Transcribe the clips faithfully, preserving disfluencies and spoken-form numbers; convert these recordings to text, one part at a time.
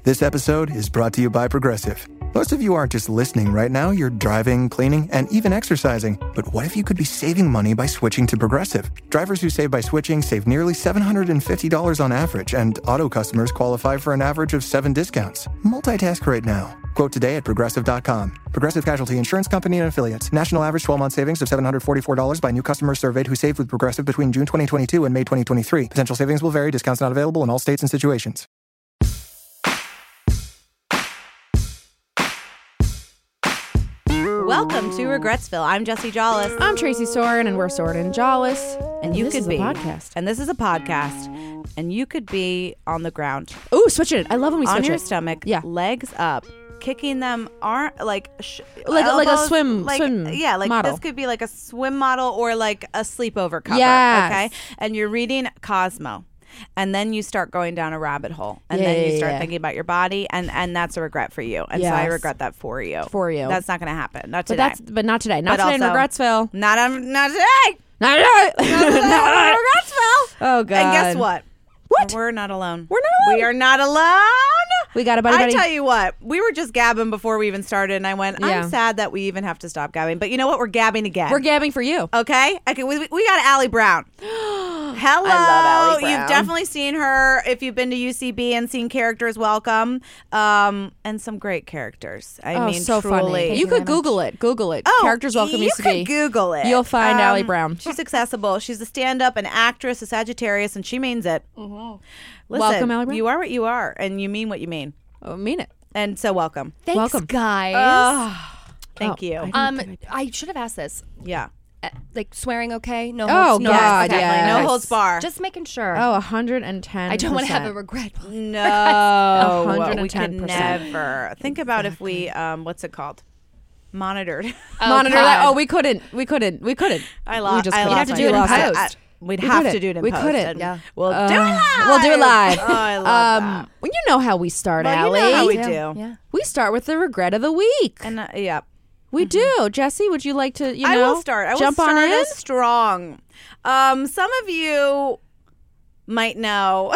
This episode is brought to you by Progressive. Most of you aren't just listening right now, you're driving, cleaning, and even exercising. But what if you could be saving money by switching to Progressive? Drivers who save by switching save nearly seven hundred fifty dollars on average, and auto customers qualify for an average of seven discounts. Multitask right now. Quote today at Progressive dot com. Progressive Casualty Insurance Company and Affiliates. National average twelve-month savings of seven hundred forty-four dollars by new customers surveyed who saved with Progressive between June twenty twenty-two and May twenty twenty-three. Potential savings will vary. Discounts not available in all states and situations. Welcome to Regretsville. I'm Jesse Jollis. I'm Tracy Soren, and we're Soren and Jollis. And you this could is be a podcast. And this is a podcast. And you could be on the ground. Ooh, switch it. I love when we switch on your it. stomach, Yeah. legs up, kicking them aren't like sh- Like- elbows, like a swim- like, swim yeah, like model. this could be like a swim model or like a sleepover cover. Yes. Okay, and you're reading Cosmo. And then you start going down a rabbit hole. And Yeah, then you yeah, start yeah. thinking about your body. And, and that's a regret for you. And so I Yes. regret that for you. For you. That's not going to happen. Not But today. that's but not today. Not But today in also- Regretsville. Not, on, not today. Not today. Not today. Regretsville. Oh god. And guess what? What? We're not alone. We're not alone. We are not alone. We got a buddy I buddy. tell you what, we were just gabbing before we even started, and I went, I'm Yeah. sad that we even have to stop gabbing. But you know what? We're gabbing again. We're gabbing for you. Okay? Okay, we, we got Allie Brown. Hello. I love Allie Brown. You've definitely seen her if you've been to U C B and seen Characters Welcome. Um, and some great characters. I oh, mean, so truly. funny. You could Google it. Google it. Oh, Characters Welcome you used to could be. Google it. You'll find Um, Allie Brown. She's accessible. She's a stand-up, an actress, a Sagittarius, and she means it. Mm-hmm. Listen, Welcome, Allie Brown. you are what you are, and you mean what you mean. Oh, mean it. And so welcome. Thanks, Welcome. guys. Ah, thank Oh, you. I didn't um, think I should have asked this. yeah. Uh, like swearing, okay? No. Oh, holds, no God, holds, okay. yeah. No Yes. holds bar. Just making sure. Oh, one hundred ten. I don't want to have a regret. No, one hundred we could ten percent. never. Think about if we, um, what's it called? Monitored. Oh, Monitor God. that. Oh, we couldn't. We couldn't. We couldn't. I We lost. just I couldn't. lost You'd have to my- do it in I- post. I- We'd We have couldn't. to do it in We post. couldn't. and Yeah. We'll Uh, do it live. We'll do it live. Oh, I love um, that. well, you know how we start, Well, Allie. you know how we Yeah. do. Yeah. We start with the regret of the week. And uh, yeah. We do. Jesse, would you like to, you know, I will start. I will jump start on in? us strong. Um, some of you might know.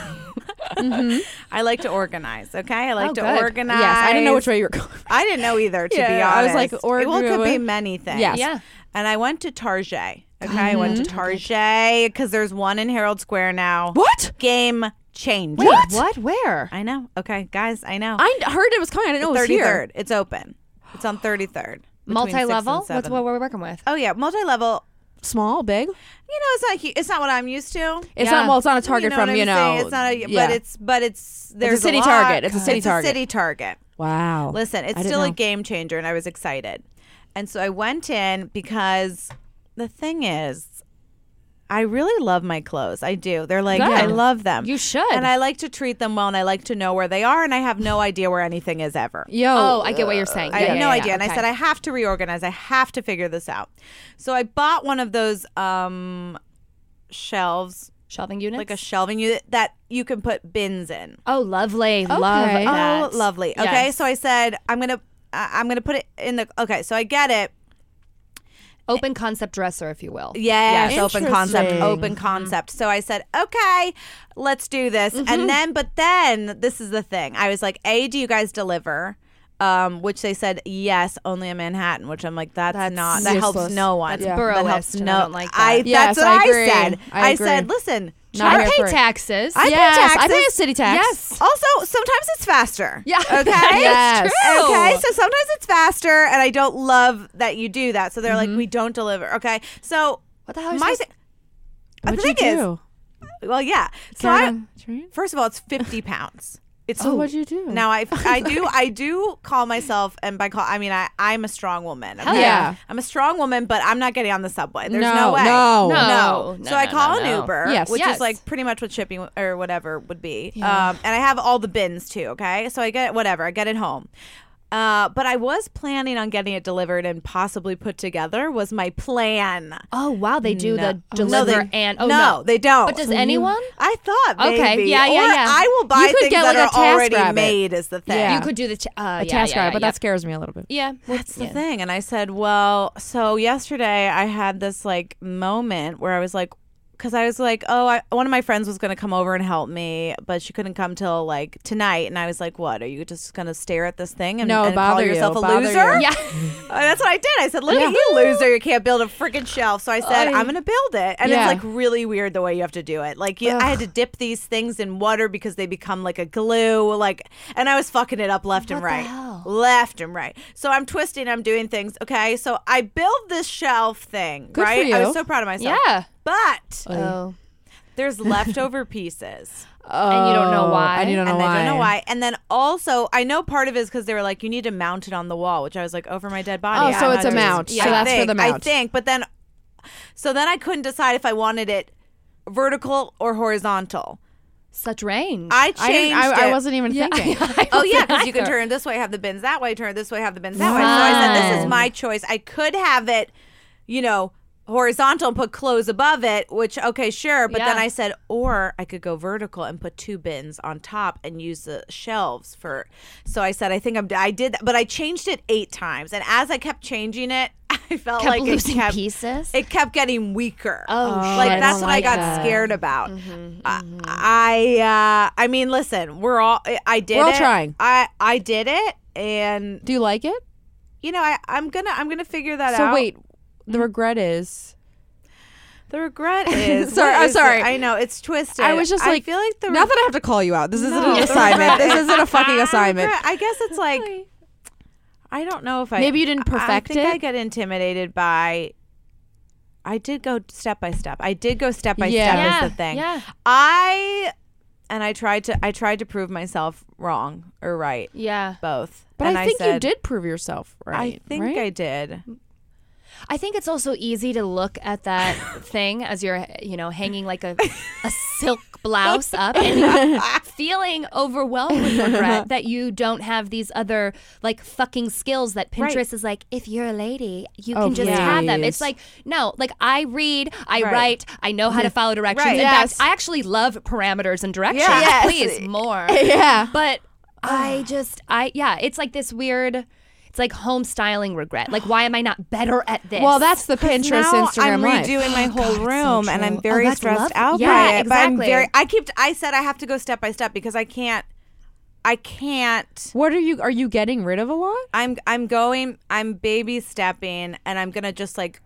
Mm-hmm. I like to organize. Okay, I like Oh, to good. organize. Yes, I didn't know which way you were going. I didn't know either. To Yeah, be yeah, I was honest, like, or- it, well, it could be what? many things. Yes. Yeah. And I went to Target. Okay, I went to Target because there's one in Herald Square now. What? Game changer. What? What? Where? I know. Okay, guys, I know. I heard it was coming. I didn't know it was here. thirty-third. It's open. It's on thirty-third. between six and Multi-level? What's seven. what we're working with? Oh yeah, multi-level. Small, big? You know, it's not. hu- It's not what I'm used to. It's Yeah. not, well, it's not a Target you know from, what you I'm know. saying? It's not a. yeah. But it's. But it's. There's city a lot. Target. It's a city it's Target. A city Target. Wow. Listen, it's I didn't still a know. game changer, and I was excited. And so I went in because the thing is, I really love my clothes. I do. They're like, Good. I love them. You should. And I like to treat them well, and I like to know where they are, and I have no idea where anything is ever. Yo. Oh, I get what you're saying. I Yeah, had yeah, no yeah, idea. And I okay. said, I have to reorganize. I have to figure this out. So I bought one of those um, shelves, Shelving units? like a shelving unit that you can put bins in. Oh, lovely. Love Okay. that. Oh, lovely. Okay. Yes. So I said, I'm going to. I'm going to put it in the. Okay. So I get it. Open concept dresser, if you will. Yes, Yes. open concept, Interesting. open concept. So I said, okay, let's do this. And then, but then, this is the thing. I was like, A, do you guys deliver? Um, which they said, yes, only in Manhattan, which I'm like, that's, That's not, that helps useless. no one. That's Yeah. borough That helps list, and no, I don't like that. I, Yes, that's what I I, agree. said. I I, agree. said, listen, Not I here pay for it. taxes. I pay yes, I taxes. pay a city tax. Yes. Also, sometimes it's faster. Yeah. Okay. Yes. It's true. Okay, so sometimes it's faster, and I don't love that you do that. So they're Mm-hmm. like, we don't deliver. Okay, so What the hell is my this? thi- What'd the you thing do? is, well, yeah. So Get I, on the train? first of all, it's fifty pounds. It's Oh, what'd you do? Now I I do I do call myself, and by call I mean I I'm a strong woman. Hell okay? yeah. I'm a strong woman, but I'm not getting on the subway. There's No, no, way. no. No. So No, I no, call no, an no. Uber, Yes. which Yes. is like pretty much what shipping or whatever would be. Yeah. Um, and I have all the bins too. Okay, so I get whatever. I get it home. Uh, but I was planning on getting it delivered and possibly put together was my plan. Oh, wow. They do No. the Oh, deliver no, they- and. Oh, no, no. they don't. But does anyone? I thought Okay, maybe. yeah, yeah, or yeah. I will buy You could things get that like a are Task already Rabbit. made is the thing. Yeah. You could do the. T- uh, A yeah, task yeah, rabbit, but yeah. that scares me a little bit. Yeah. That's the yeah. thing. And I said, well, so yesterday I had this like moment where I was like, because I was like, oh, I, one of my friends was going to come over and help me, but she couldn't come till like tonight. And I was like, what? Are you just going to stare at this thing and, No, and call bother you, yourself a bother loser? you. Yeah. Uh, that's what I did. I said, look at you, loser. You can't build a freaking shelf. So I said, I'm going to build it. And Yeah. it's like really weird the way you have to do it. Like you, I had to dip these things in water because they become like a glue. Like, and I was fucking it up left and What the right. hell? Left and right. So I'm twisting, I'm doing things. Okay. So I build this shelf thing, Good for right? I you. was so proud of myself. Yeah. But Oh. there's leftover pieces. And you don't know Oh, why? And you don't know and why. I don't know why. And then also, I know part of it is because they were like, you need to mount it on the wall, which I was like, over my dead body. Oh, so I'm it's not a doing- mount. Yeah, So I that's for think, the mount. I think. But then, so then I couldn't decide if I wanted it vertical or horizontal. Such range. I I, changed didn't, I, it. I wasn't even thinking. Oh yeah, because you can either. turn it this way, have the bins that way, turn it this way, have the bins that way. So I said, this is Wow. my choice. I could have it, you know, horizontal and put clothes above it, which okay, sure. But then Yeah. I said, or I could go vertical and put two bins on top and use the shelves for. So I said, I think I'm. I did that, but I changed it eight times, and as I kept changing it, I felt kept like losing it kept pieces. it kept getting weaker. Oh, like shit. that's I what don't I like got that. scared about. Mm-hmm, I, I uh, I mean, listen, we're all. I did. We're all it. trying. I I did it, and Do you like it? you know, I I'm gonna I'm gonna figure that So out. wait, the regret is. The regret is. Sorry, what I'm is sorry. it? I know it's twisted. I was just I like, feel like the not that I have to call you out. This isn't No, an the assignment. regret This is- isn't a fucking assignment. regret- I guess it's like I don't know if I Maybe you didn't I- perfect I think it? I get intimidated by. I did go step by step. I did go step by Yeah. step. Yeah, Is the thing. yeah. I and I tried to. I tried to prove myself wrong or right. Yeah. Both. But and I think you said, did prove yourself right. I think right? I did. I think it's also easy to look at that thing as you're, you know, hanging like a, a silk blouse up and feeling overwhelmed with regret that you don't have these other like fucking skills that Pinterest Right. is like, if you're a lady, you Oh, can just have them. please. It's like, no, like I read, I Right. write, I know how to follow directions. Right. In Yes. fact, I actually love parameters and directions. Yes. Please, more. Yeah. But I just, I, yeah, it's like this weird, it's like home styling regret. Like, why am I not better at this? Well, that's the Pinterest, now Instagram I'm life. redoing my whole God, it's so room, and true. I'm Oh, very that's stressed lovely. out Yeah, by it. But I'm exactly. very. I keep. I said I have to go step by step because I can't. I can't. What are you? Are you getting rid of a lot? I'm. I'm going. I'm baby stepping, and I'm gonna just like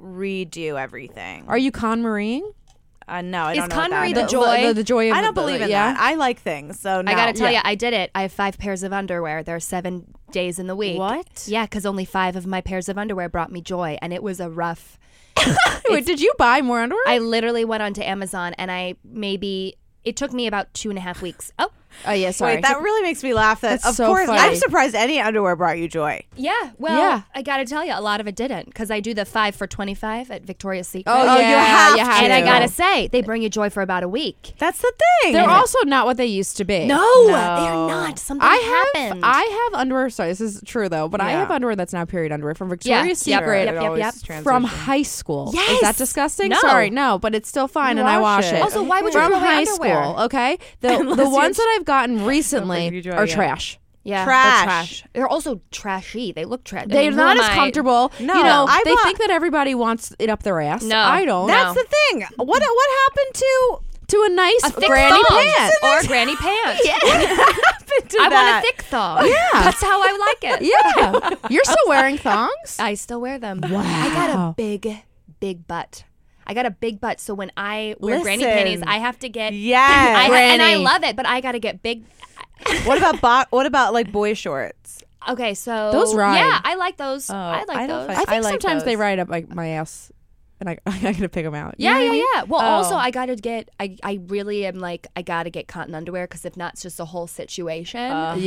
redo everything. Are you Con Marieing? Uh, no, I Is don't know. Con what Marie that the is. joy? The, the joy of I don't the, believe in yeah? that. I like things, so no. I gotta tell Yeah. you, I did it. I have five pairs of underwear. There are seven days in the week. What? Yeah, because only five of my pairs of underwear brought me joy, and it was a rough. Wait, did you buy more underwear? I literally went onto Amazon, and I maybe it took me about two and a half weeks. Oh, oh yeah, sorry. Wait, that really makes me laugh. That That's of so course, funny. I'm surprised any underwear brought you joy. yeah. Well, Yeah. I gotta tell you, a lot of it didn't, because I do the five for twenty-five at Victoria's Secret. oh, Oh, you yeah, have you to. have and I to. gotta say, they bring you joy for about a week. That's the thing. They're also not what they used to be. No, No. they're not. Something I have happened. I have underwear. Sorry, this is true though, but I Yeah. have underwear that's now period underwear from Yeah, Victoria's yep, Secret yep, yep, yep. from high school. Is Yes! that disgusting? No. Sorry, no, but it's still fine, You and I wash wash it. it. Also, why would you from throw away high underwear? school? Okay, the Unless the you- ones that I've gotten bring you recently joy, are yeah. trash. Yeah, Trash. They're trash. They're also trashy. They look trash. They're not as comfortable. No, you know, I they bought- think that everybody wants it up their ass. No. I don't. No. That's the thing. What what happened to to a nice A thick granny thong pant. or a granny pants. happened to I that? want a thick thong. Yeah. That's how I like it. Yeah, you're still wearing thongs. I still wear them. Wow. I got a big, big butt. I got a big butt, so when I wear granny Listen. panties, I have to get. Yes. I, and I Granny. love it, but I got to get big. What about bo- what about like boy shorts? Okay, so Those ride. Yeah, I like those. Oh, I like I don't those. find- I think I like sometimes they those. ride up like my ass, and I I gotta pick them out. You Yeah, know what yeah, I mean? yeah. Well, Oh. also, I got to get, I, I really am like, I got to get cotton underwear because if not, it's just a whole situation.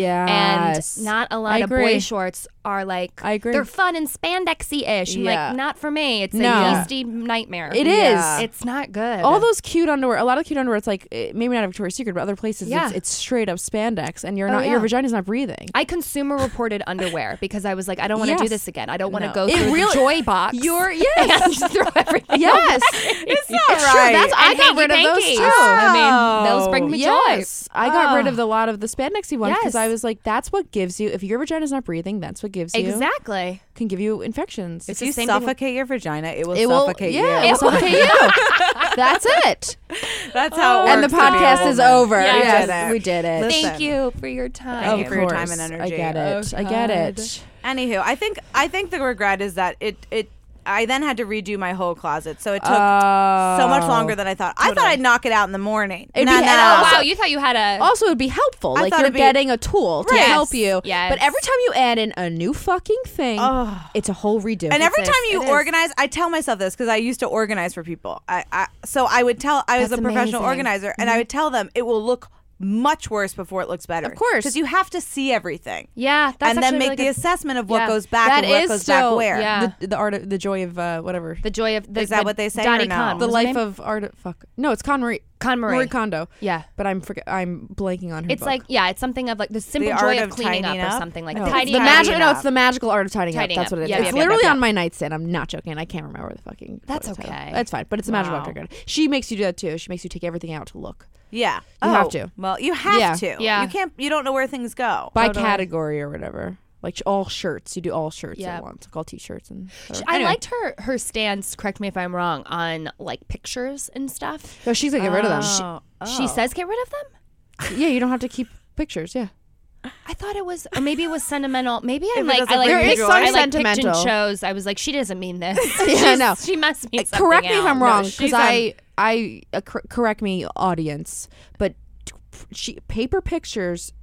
Yes. And not a lot I of agree. boy shorts are like, I agree. they're fun and spandexy-ish. I'm Yeah. like, not for me. It's No. a yeasty nightmare. It Yeah. is. It's not good. All those cute underwear, a lot of cute underwear. It's like eh, maybe not at Victoria's Secret, but other places. Yeah. It's, it's straight up spandex, and you're Oh, not yeah. your vagina's not breathing. I consumer reported underwear because I was like, I don't want to do Yes. this again. I don't want to No. go It through really- the joy box. You're and yes. throw everything. Yes. It's not It's right. true. That's I And got rid of those hanky-pankies. too. I mean, those bring me Yes, I got rid Oh. of the lot of the spandexy ones because Yes. I was like, that's what gives you. If your vagina's not breathing, that's what gives joy. you Exactly. can give you infections. If the you same thing with- suffocate your vagina, it will it will, suffocate yeah, you. it will suffocate you. That's it. That's how it And the works to be a podcast is woman. over. Yes. Yes, We did it. we did it. Listen. Thank you for your time. Thank you Of for your course. time and energy. I get it. Oh, I get God. it. Anywho, I think I think the regret is that it it I then had to redo my whole closet, so it took Oh. so much longer than I thought. I thought I'd knock it out in the morning. It'd No, be- no, no, oh, no. wow, you thought you had a. Also, it'd be helpful. I Like thought you're it'd be- getting a tool to Right. help you. Yes. But every time you add in a new fucking thing, Ugh. it's a whole redo. And every is. time you It is. organize, I tell myself this because I used to organize for people. I, I so I would tell I was That's a professional amazing. organizer, and I would tell them it will look much worse before it looks better. Of course. because you have to see everything, yeah, that's and then actually make really the good. assessment of what Yeah. goes back that and what is goes still back where. Yeah. the, the art, of, the joy of uh, whatever. The joy of the, Is that the what they say Donnie or no? Khan. The What was her life name? of art. Fuck. No, it's Con Marie. Con Marie. Marie Kondo. Yeah. But I'm forget. I'm blanking on her. It's book. like yeah, it's something of like the simple The joy art of of cleaning up tidying or up? something like No, that. it's Tidying the up. magic. tidying No, up. it's the magical art of tidying, Tidying up. That's up. what it is. Yeah, it's yeah, yeah, literally yeah, on yeah. my nightstand. I'm not joking. I can't remember the fucking. That's what it's titled. okay. That's fine. But it's a magical art Wow. of tidying. She makes you do that too. She makes you take everything out to look Yeah, You oh, have to. Well, you have Yeah. to. Yeah. you can't. You don't know where things go. by Totally. category or whatever. Like sh- all shirts. You do all shirts Yeah. at once. Like all t-shirts and. She- whatever. I Anyway. liked her her stance. Correct me if I'm wrong on like pictures and stuff. No, she's gonna get rid of them. Oh, She oh. says get rid of them. Yeah, you don't have to keep pictures. Yeah. I thought it was, or maybe it was sentimental. Maybe If I'm it like, doesn't I like, bring you pic- joy. I Some like picked and sentimental. chose. I was like, she doesn't mean this. Yeah, She's- no. She must mean something Correct me if I'm else. wrong, she's because I, I uh, cor- correct me, audience. But t- she paper pictures.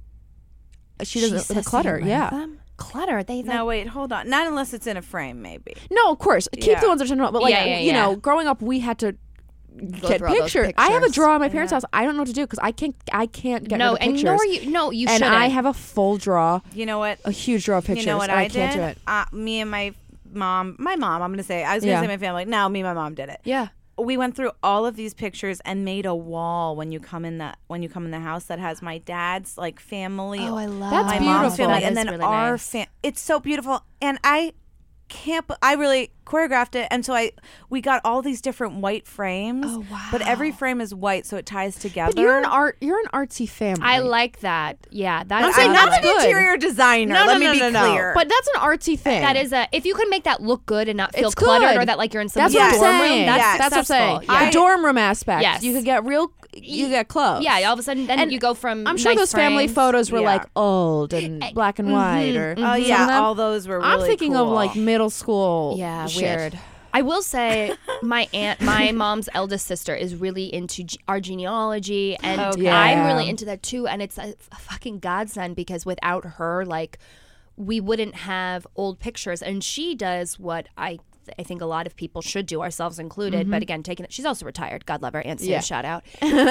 She doesn't says the to clutter. get rid of Yeah. them? Clutter. They No, wait, hold on. Not unless it's in a frame, maybe. No, of course. Keep Yeah. the ones that are general. But like Yeah, yeah, you yeah. know, growing up, we had to get through all those pictures. I have a pictures. drawer at my parents' house. I don't know what to do because I can't. I can't get no, rid of and pictures. nor you. No, you and shouldn't. I have a full drawer, You know what? a huge drawer of pictures. You know what and I, I can't did? do it. Uh, me and my mom, my mom. I'm gonna say. I was gonna Yeah. say my family. No, me and my mom did it. Yeah. We went through all of these pictures and made a wall when you come in the when you come in the house that has my dad's like family. Oh, I love That's my that. mom's beautiful. family, That and is then really our nice. fam. It's so beautiful, and I can't. b- I really choreographed it, and so I we got all these different white frames. Oh, wow. But every frame is white, so it ties together. But you're an art. You're an artsy family. I like that. Yeah, that's I'm saying I not like an good. interior designer. No, no, Let me no, be no, no. clear. But that's an artsy thing. that is a. If you can make that look good and not feel It's cluttered, good. or that like you're in some That's Yes. what I'm dorm room, saying. that's Yes. That's what I'm saying. successful. Yeah. The dorm room aspect. Yes. You could get real. You get close. Yeah, all of a sudden, then And you go from. I'm sure nice those family frames. photos were Yeah. like old and black and white, or Oh some of yeah, them. all those were. Really I'm thinking of cool. like middle school. Yeah, shit. weird. I will say, my aunt, my mom's eldest sister, is really into ge- our genealogy, and Okay. I'm Yeah. really into that too. And it's a, a fucking godsend because without her, like, we wouldn't have old pictures. And she does what I. I think a lot of people should do, ourselves included. But again, taking it, she's also retired. God love her. Aunt Sue, Yeah. shout out.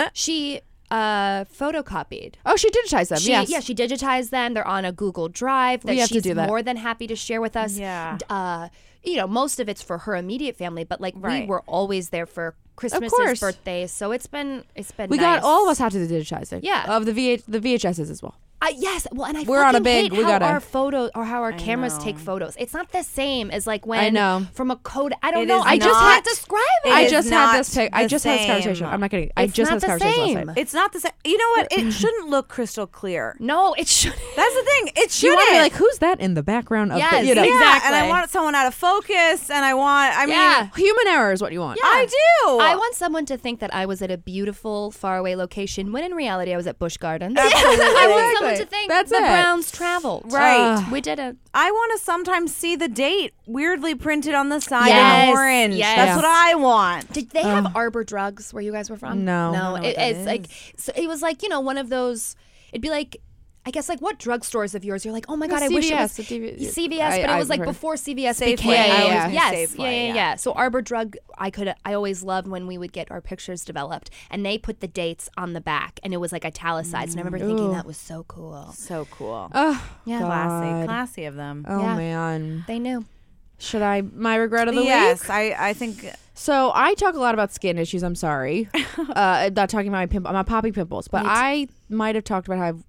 She uh, photocopied. Oh, she digitized them. She, yes. Yeah, she digitized them. They're on a Google Drive that We have to she's do that. more than happy to share with us. Yeah. D- Uh, you know, most of it's for her immediate family, but like Right. we were always there for Christmases, course. birthdays. So it's been it's been we nice. got all of us have to do digitizing. Yeah. Of the V H, the V H Ses as well. Uh, yes, well, and I We're on a fucking big- hate we how gotta- our photos or how our I cameras know. take photos. It's not the same as like when I know. from a code. I don't It know. is I just not- can't describe it. It I is just not had this. Pic- I the just had this same. conversation. I'm not kidding. I It's just not had this the conversation same. last night. It's not the same. You know what? It shouldn't look crystal clear. no, it should. That's the thing. It You shouldn't. want to be like, who's that in the background of Yes, the, you know, yeah, exactly. and I want someone out of focus, and I want. I mean, Yeah. human error is what you want. I do. I want someone to think that I was at a beautiful, faraway location when in reality I was at Busch Gardens. Absolutely. I want someone Exactly. to think That's the it. Browns traveled. Right. Ugh. We did it. I want to sometimes see the date weirdly printed on the side Yes, in orange. yes. That's what I want. Did they have Arbor Drugs where you guys were from? No. I no. don't know It, what that it's like so it was like you know one of those. It'd be like. I guess like what drugstores of yours? You're like, oh my god, I wish it was C V S, the D V C V S, I- but it was I've like heard. before C V S Safeway. became. Yeah, yeah, I always- yeah. Yes, Safeway, yeah, yeah, yeah. yeah. So Arbor Drug, I could, I always loved when we would get our pictures developed, and they put the dates on the back, and it was like italicized, and I remember thinking Ooh. that was so cool. So cool. Oh, Yeah. classy, God. classy of them. Oh Yeah. man. They knew. Should I my regret of the yes, week? I, I think. So I talk a lot about skin issues. I'm sorry, uh, not talking about my pimp, my poppy pimples, but I might have talked about how I've,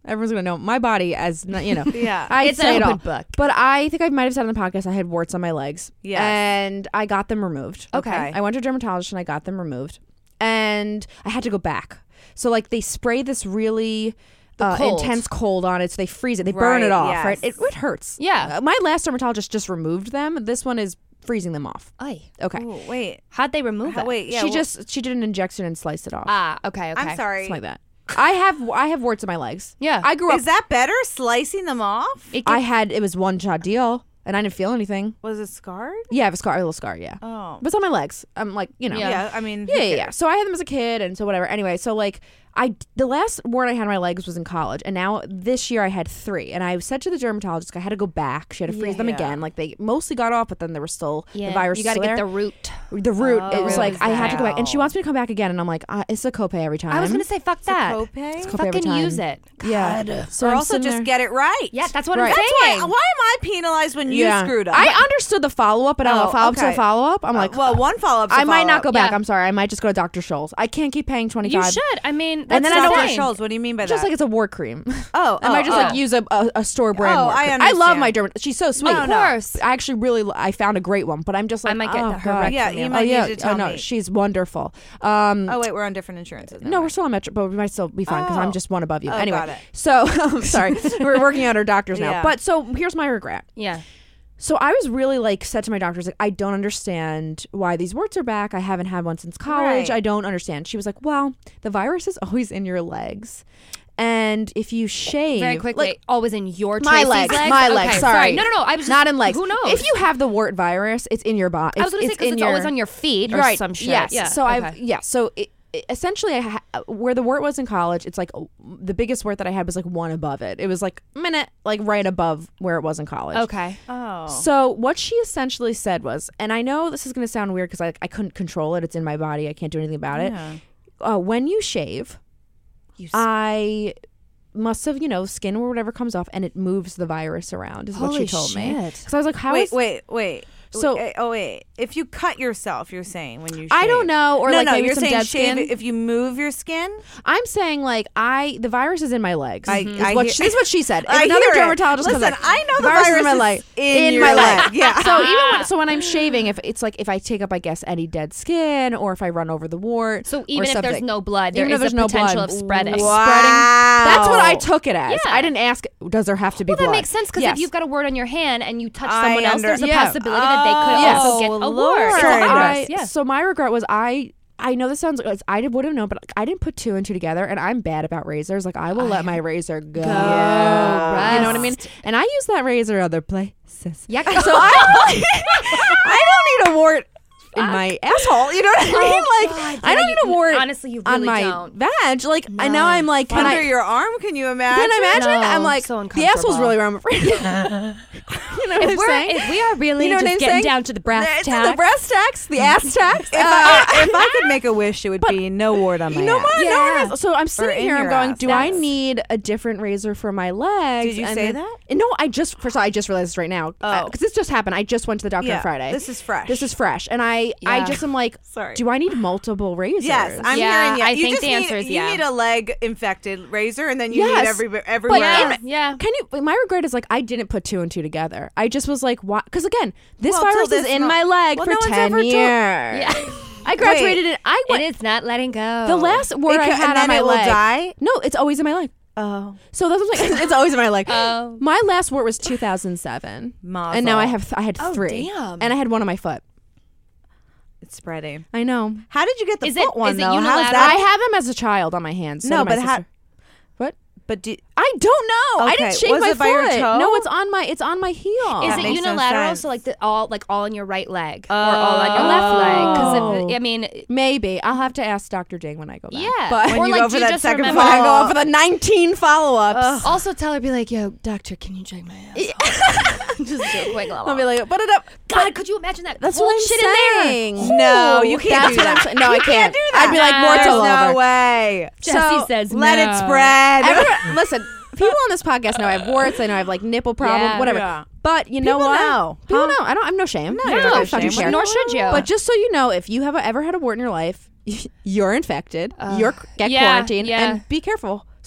Everyone's gonna know my body as not, you know. Yeah. I It's say an it all. open book. But I think I might have said on the podcast I had warts on my legs. Yes. And I got them removed. Okay. I went to a dermatologist and I got them removed. And I had to go back. So like they spray this really uh, cold. intense cold on it, so they freeze it. They burn Right, it off, yes. right? It, it hurts. Yeah. Uh, my last dermatologist just removed them. This one is freezing them off. Ay. Okay. Ooh, wait. How'd they remove How- it? wait. Yeah. she well- just she did an injection and sliced it off. Ah, okay, okay. I'm sorry. Something like that. I have I have warts in my legs. Yeah. I grew up. Is that better? Slicing them off? It I gets- had it was one shot deal, and I didn't feel anything. Was it scarred? Yeah, I have a scar, a little scar. Yeah, Oh. but it's on my legs. I'm like, you know, Yeah. Yeah. I mean. yeah, yeah, yeah. So I had them as a kid, and so whatever. Anyway, so like I the last wart I had on my legs was in college, and now this year I had three, and I said to the dermatologist I had to go back. She had to freeze them Yeah. again. Like they mostly got off, but then there was still yeah, the virus. you got to was get there. the root. the root. Oh, it was like I had to go back, and she wow. wants me to come back again, and I'm like, uh, it's a copay every time. I was gonna say, fuck that. Copay? Copay every Fucking time. use it. Yeah. So Or I'm also sitting just there- get it right. Yeah, that's what Right. I'm That's saying. why. Why am I penalized when you Yeah. screwed up? I understood the follow up, but I Oh, don't follow up to okay. the follow up. I'm like, well, one follow up. I might not go back. Yeah. I'm sorry. I might just go to Doctor Scholl's. I can't keep paying twenty You five. should. I mean, that's And then the I don't- Doctor thing. Scholl's. What do you mean by Just that? like it's a wart cream. oh, I might just oh, like oh. use a, a, a store brand. Oh, wart I cream. I love understand. my dermat. She's so sweet. Oh, Of no. course. I actually really li- I found a great one, but I'm just like I might get oh, her God. rec Yeah, from you you. might Oh need yeah, to tell oh no, me. she's wonderful. Um, Oh wait, we're on different insurances. no, we're still on Metro, but we might still be fine because Oh. I'm just one above you. Oh, anyway, got it. so I'm sorry, we're working out our doctors now. Yeah. But so here's my regret. Yeah. So I was really like said to my doctors, like, I don't understand why these warts are back. I haven't had one since college. Right. I don't understand. She was like, well, the virus is always in your legs. And if you shave Very quickly. like, always in your my Tracy's legs, legs. my Okay, legs. Sorry. No, no, no. I was just, not in legs. Who knows? If you have the wart virus, it's in your body. I was going to say it's because in it's your, always on your feet or right. some shit. Yes. Yeah. So okay. I yeah. So it, it- essentially, I ha- where the wart was in college, it's like oh, the biggest wart that I had was like one above it. It was like minute, like right above where it was in college. Okay. Oh. So what she essentially said was, and I know this is going to sound weird because I, I couldn't control it. It's in my body. I can't do anything about it. Yeah. Uh, when you shave, You s- I must have, you know, skin or whatever comes off and it moves the virus around is what Holy she told me. shit. So I was like, how wait, is- wait, wait. So- Wait, oh wait, if you cut yourself, you're saying when you shave. I don't know, or no, like no, maybe you're some saying dead shave skin. it if you move your skin. I'm saying like I the virus is in my legs. I- is I what hear- she, this is what she said. If I another hear it. dermatologist comes Listen, like, I know the virus, virus is in my is leg. in my your leg. leg. Yeah. So even when, so when I'm shaving, if it's like if I take up, I guess any dead skin, or if I run over the wart, So or even if there's something. no blood, there Even is though there's a no potential blood. of spreading. Wow. spreading. That's what I took it as. Yeah. I didn't ask. Does there have to be Well, blood? that makes sense because Yes. if you've got a word on your hand and you touch I someone else, under- there's a yeah. possibility that they could Yes. also get Oh, a Lord. word. So, Sure. I, Yeah. so my regret was I. I know this sounds like I would have known, but like, I didn't put two and two together, and I'm bad about razors. Like I will let my razor go. Yeah. You know what I mean? And I use that razor other places. Yeah. So I, I don't need a wart in my asshole. You know what I mean? Oh, like God. I Yeah, don't you- need a wart honestly, you on really my don't. vag. Like I know I'm like, can Under I? your arm? Can you imagine? Can I imagine? No, I'm like, so the asshole's uncomfortable. really where I'm afraid. you know what If I'm we're, saying? if we are really You know what just I'm getting saying? down to the brass It's tacks, the breast tax, the ass tax. If, I, if I could make a wish, it would be no wart on my You know ass. what? Yeah. No one has- So I'm sitting in here. I'm your going. ass. Do I That's- need a different razor for my legs? Did you And say then- that? No, I just first. of all, I just realized this right now. Oh. because this just happened. I just went to the doctor Yeah, on Friday. this is fresh. This is fresh, and I, I Yeah. just am like, Sorry. do I need multiple razors? Yes, I'm Yeah, hearing you. I you think just the need, answer is you yeah. need a leg infected razor, and then you Yes, need every but everywhere. yeah, else. yeah. Can you? My regret is like I didn't put two and two together. I just was like, why? Because again, this Well, virus till is this in mo- my leg Well, for no one's ten ever told- years. Yeah. I graduated it. I It went. is not letting go. The last word It I could- had and on then my it will leg. die? No, it's always in my leg. Oh, So that's what I'm like. It's always in my leg. Oh. My last wart was two thousand seven, Mazel. and now I have I had Oh, three, damn. and I had one on my foot. it's spreading. I know. How did you get the Is it- foot one is it though? How's unilateral? that? I had them as a child on my hands. So No, did my but how- sister. What? But do, I don't know. I didn't Okay, shave was my it by your foot. toe? No, it's on my it's on my heel. Is That it makes no unilateral? sense. So like the all like all on your right leg or all on your left leg? Oh. Because I mean, Maybe I'll have to ask Doctor Ding when I go back. yeah. but When or you like go do for you that just second remember- when I go follow-up. for the nineteen follow-ups, Also tell her, be like, yo, doctor, can you check my ass? Just do a quick little. I'll be like, put it up. God, could you imagine that? That's cold what I'm shit in saying. there. No, you can't That's do what I'm that. saying. No, I You can't. can't do that. I'd be like, No. warts There's all no over. way. Jesse So, says Let no. it spread. Everyone, listen, people on this podcast know I have warts. They know I have like nipple problems, Yeah. whatever. Yeah. But you know People what? know. People Huh? know. I don't. I'm no shame. No, I you're don't no fucking shame. care. Nor should you. But just so you know, if you have ever had a wart in your life, you're infected. you're get yeah, quarantined yeah. and be careful.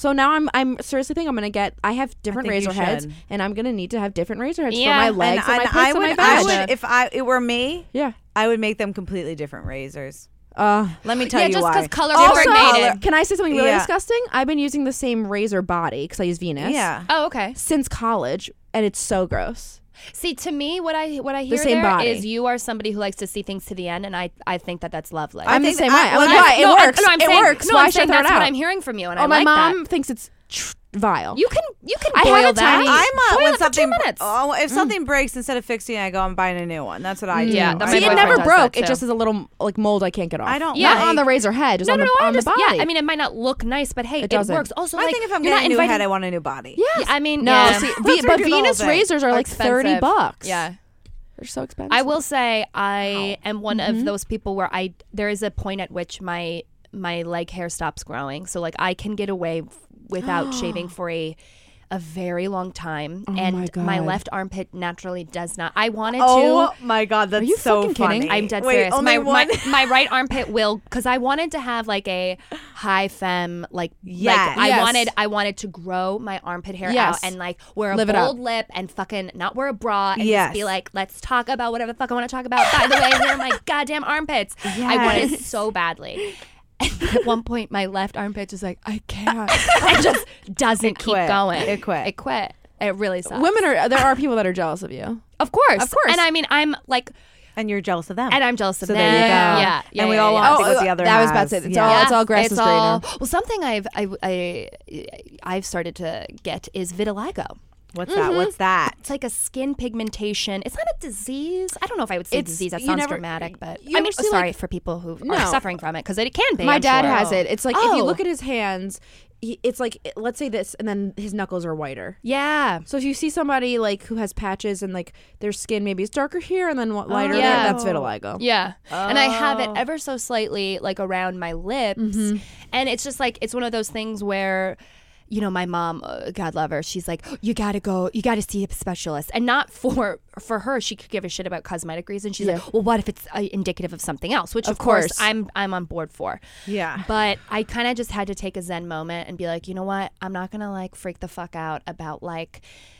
So now I'm I'm seriously think I'm gonna get. I have different think you razor heads, should. and I'm gonna need to have different razor heads Yeah. for my And- legs and, and my I pits and would, my I back. would, if I it were me, Yeah. I would make them completely different razors. Uh, Let me tell Yeah, you just why. 'cause color Different coordinated. color- can I say something really Yeah. disgusting? I've been using the same razor body because I use Venus. Yeah. Oh, okay. Since college, and it's so gross. See, to me, what I what I hear same there body. is you are somebody who likes to see things to the end, and I I think that that's lovely. I'm the think same that- way. I- I'm well, like, I- why? It no, I- works. no, I'm it saying, works. No, Why I'm should I saying throw that's it what out? I'm hearing from you, and Oh, I my like mom that. thinks it's tr- vile. You can you can I boil have a that. tiny- I'm a, Boil when it for two something minutes. oh, if something breaks, instead of fixing it, I go, I'm buying a new one. That's what I do. Yeah, that See, my it boyfriend never does broke. that, It too. just is a little like mold I can't get off. I don't Not like- on the razor head, just No, on no, the no, I on the understand. body. Yeah, I mean, it might not look nice, but hey, It it, doesn't. works. Also, I like, think if I'm you're getting a not new inviting- head, I want a new body. yeah. Yeah, I mean, no, yeah. see, Let's v- but redo the whole Venus thing. razors are like thirty Expensive. bucks. Yeah. They're so expensive. I will say I am one Mm-hmm. of those people where I there is a point at which my my leg hair stops growing, so like I can get away f- without shaving for a a very long time, Oh and my God. left armpit naturally does not. I wanted Oh to. my god, that's you so fucking funny. kidding? I'm dead Wait, serious. Only My, one. my my right armpit will, because I wanted to have like a high femme, like Yes. like I Yes. wanted I wanted to grow my armpit hair Yes. out and like wear a Live it up. bold lip and fucking not wear a bra and Yes. just be like, let's talk about whatever the fuck I want to talk about. By the way, here are my goddamn armpits. I wanted it Yes. so badly. And at one point, my left armpit just like, I can't. It just doesn't It keep quit. going. It quit. It quit. It really sucks. Women are. There are people that are jealous of you. of course, Of course. and I mean, I'm like, And you're jealous of them. and I'm jealous of So them. there you go. Yeah, yeah, And we yeah, all yeah. want to see what the other I was has. about to say, it's Yeah. all- it's all grass it's is greener. all- well, something I've I, I I've started to get is vitiligo. What's that? What's that? It's like a skin pigmentation. It's not a disease. I don't know if I would say It's- disease. That you sounds never- dramatic, but you I ever mean, see, sorry like- for people who No. are suffering from it because it can be. My I'm dad sure. has it. It's like if you Oh. look at his hands, he, it's like let's say this, and then his knuckles are whiter. Yeah. So if you see somebody like who has patches and like their skin maybe is darker here and then lighter Yeah. there, that's vitiligo. Yeah. And I have it Oh. ever so slightly like around my lips. Mm-hmm. And it's just like, it's one of those things where, you know, my mom, uh, God love her, she's like, you gotta go, you gotta see a specialist. And not for for her, she could give a shit about cosmetic reasons. She's Yeah. like, well, what if it's uh, indicative of something else? Which, of, Of course, course. I'm I'm on board for. Yeah. But I kind of just had to take a Zen moment and be like, you know what? I'm not gonna like freak the fuck out about like,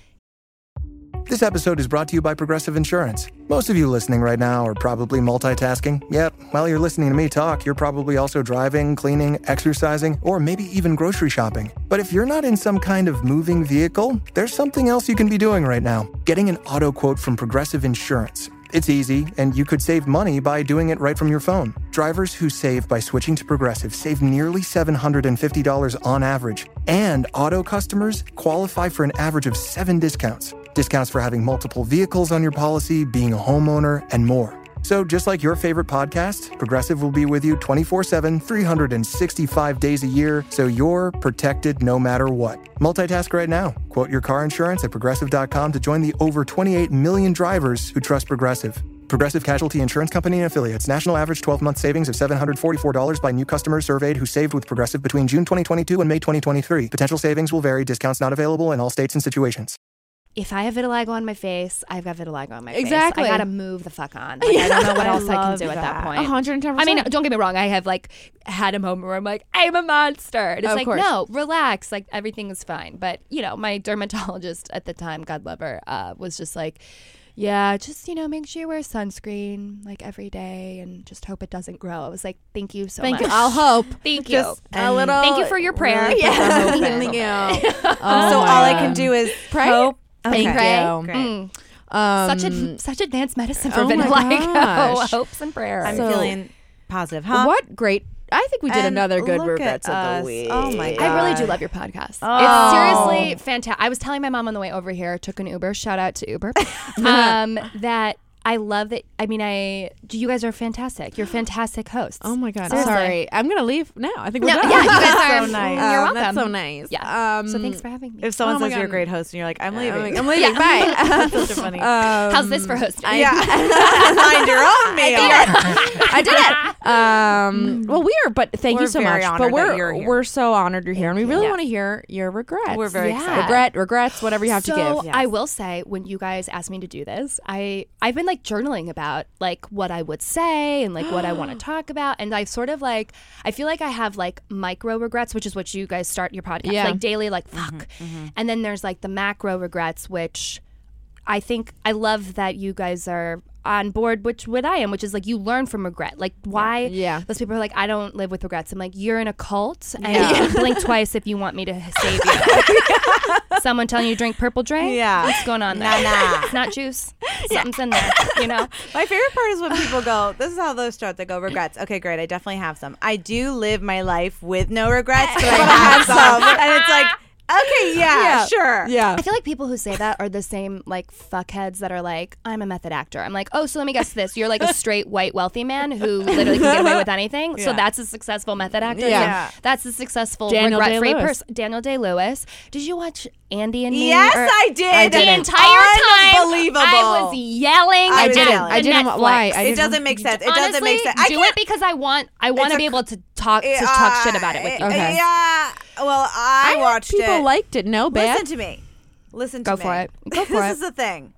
This episode is brought to you by Progressive Insurance. Most of you listening right now are probably multitasking. Yep, while you're listening to me talk, you're probably also driving, cleaning, exercising, or maybe even grocery shopping. But if you're not in some kind of moving vehicle, there's something else you can be doing right now. Getting an auto quote from Progressive Insurance. It's easy, and you could save money by doing it right from your phone. Drivers who save by switching to Progressive save nearly seven hundred fifty dollars on average. And auto customers qualify for an average of seven discounts. Discounts for having multiple vehicles on your policy, being a homeowner, and more. So just like your favorite podcast, Progressive will be with you twenty-four seven, three hundred sixty-five days a year, so you're protected no matter what. Multitask right now. Quote your car insurance at progressive dot com to join the over twenty-eight million drivers who trust Progressive. Progressive Casualty Insurance Company and Affiliates. National average twelve-month savings of seven hundred forty-four dollars by new customers surveyed who saved with Progressive between June twenty twenty-two and May twenty twenty-three. Potential savings will vary. Discounts not available in all states and situations. if I have vitiligo on my face, I've got vitiligo on my Exactly. face. I gotta move the fuck on. Like, I don't know what I else I can love do at that that. point. one hundred ten I percent. mean, don't get me wrong. I have like had a moment where I'm like, I'm a monster. And it's Of like, course. no, relax. Like everything is fine. But you know, my dermatologist at the time, God love her, uh, was just like, yeah, just you know, make sure you wear sunscreen like every day, and just hope it doesn't grow. I was like, thank you so Thank much. you. I'll hope. Thank you. Just a And little. Thank you for your prayer. really put the Yeah. hope in. Thank you. So Oh my all I God. can do is Pray? hope. Thank Okay. you. Great. Mm. Um, such ad- such advanced medicine for oh my vitiligo. gosh. Hopes and prayers. I'm So- feeling positive, huh? What great. I think we did And another good look regrets at of us. the week. Oh my I really God. do love your podcast. Oh. It's seriously fantastic. I was telling my mom on the way over here, took an Uber, shout out to Uber, um, that I love that. I mean, I you guys are fantastic. You're fantastic hosts. Oh my God. Seriously. Sorry. I'm going to leave now. I think we're No, done. yeah, you guys That's are. so nice. You're Um, welcome. That's so nice. Yeah. Um, so thanks for having me. If someone Oh my says you're a God. great host and you're like, I'm leaving. I'm, I'm leaving. Bye. That's such a funny. Um, How's this for hosting? yeah. Find your own meal. I did it. Um, well, we are, but thank We're you so very much. honored But that we're you're here. we're so honored you're here, and we really you. want to hear your regrets. We're very Yeah. excited. regret, regrets, whatever you have so to give. Yes. I will say, when you guys asked me to do this, I I've been like journaling about like what I would say and like what I want to talk about, and I sort of like I feel like I have like micro regrets, which is what you guys start your podcast Yeah. like daily, like fuck, and then there's like the macro regrets, which I think I love that you guys are on board, which what I am, which is like you learn from regret. Like why Yeah. those people are like, I don't live with regrets. I'm like, you're in a cult and Yeah. you can blink twice if you want me to save you. Someone telling you to drink purple drink? Yeah. What's going on there? Nah, nah. It's not juice. Something's in there, you know? My favorite part is when people go, this is how those start. They go, regrets. Okay, great. I definitely have some. I do live my life with no regrets, but I have some. And it's like, okay, yeah, Yeah. sure. Yeah. I feel like people who say that are the same like fuckheads that are like, I'm a method actor. I'm like, oh, so let me guess this. You're like a straight white wealthy man who literally can get away with anything. So Yeah. that's a successful method actor. Yeah. So Yeah. that's a successful Daniel regret-free Day-Lewis. person. Daniel Day-Lewis. Did you watch Andy and Me? Yes, or- I did. I The didn't. entire time, Unbelievable. I was yelling. I at didn't. the I didn't- Netflix. why? I It didn't- doesn't make sense. It Honestly, doesn't make sense. I do can't- it because I want. I want a to be c- able to talk to talk shit about it with you. Okay. Yeah. Well, I, I heard watched people it. liked it. No bad. Listen to me. Listen to Go me. for it. Go for this it. is the thing.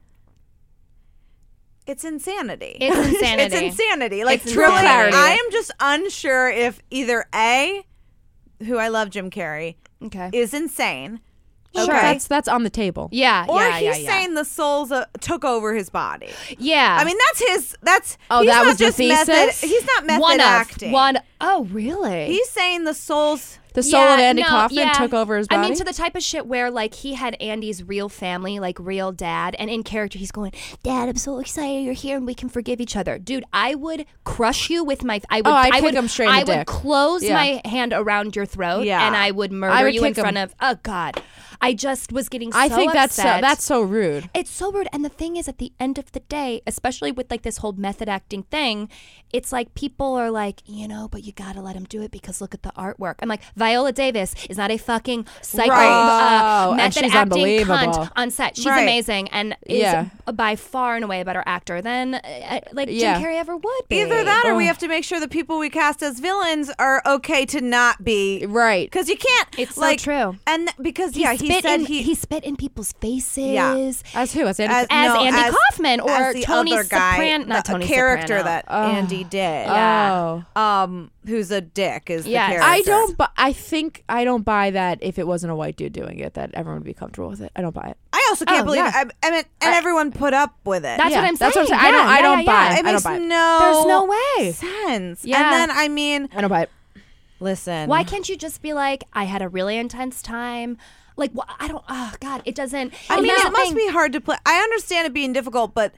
It's insanity. It's insanity. it's insanity. Like It's truly, insanity. I am just unsure if either A, who I love, Jim Carrey, Okay. is insane. Sure. Okay. That's that's on the table. Yeah. Or yeah, he's yeah, yeah. saying the souls uh, took over his body. Yeah. I mean, that's his. That's Oh, he's that not was the just method. thesis? He's not method one of acting. one. Oh, really? He's saying the souls. The soul Yeah, of Andy no, Kaufman yeah. took over his body. I mean, to the type of shit where like he had Andy's real family, like real dad, and in character he's going, "Dad, I'm so excited you're here and we can forgive each other." Dude, I would crush you with my. I would. Oh, I'd I kick would. him straight in I the would dick. close Yeah. my hand around your throat, Yeah. and I would murder I would you in kick him. front of. Oh God, I just was getting. So I think that's so, upset. that's so rude. It's so rude. And the thing is, at the end of the day, especially with like this whole method acting thing, it's like people are like, you know, but you gotta let him do it because look at the artwork. I'm like, Viola Davis is not a fucking psycho Right. uh, Oh, and method she's acting unbelievable. cunt on set. She's Right. amazing and is Yeah. by far and away a better actor than uh, like Yeah. Jim Carrey ever would be. Either that, or we Ugh. have to make sure the people we cast as villains are okay to not be. Right. Because you can't. It's so like, true. And th- because He yeah, he spit said in, he. he spit in people's faces. Yeah. As who? As Andy? As- As no, Andy as- Kaufman or as the Tony other guy, Sopran- not the Tony character Soprano. that Oh. Andy did. Oh. Um, who's a dick is Yes. the character. I don't. Bu- I think I don't buy that. If it wasn't a white dude doing it, that everyone would be comfortable with it. I don't buy it. I also can't Oh, believe yeah. it. I, I mean, and everyone put up with it. That's Yeah, what I'm saying. that's what I'm saying. I don't- Yeah, I yeah, don't yeah, buy yeah. it. It I don't makes buy it. no. There's no way. sense. Yeah. And then I mean, I don't buy it. listen. Why can't you just be like, I had a really intense time? Like, wh- I don't, oh, God, it doesn't. I and mean, here's it the must thing. be hard to play. I understand it being difficult, but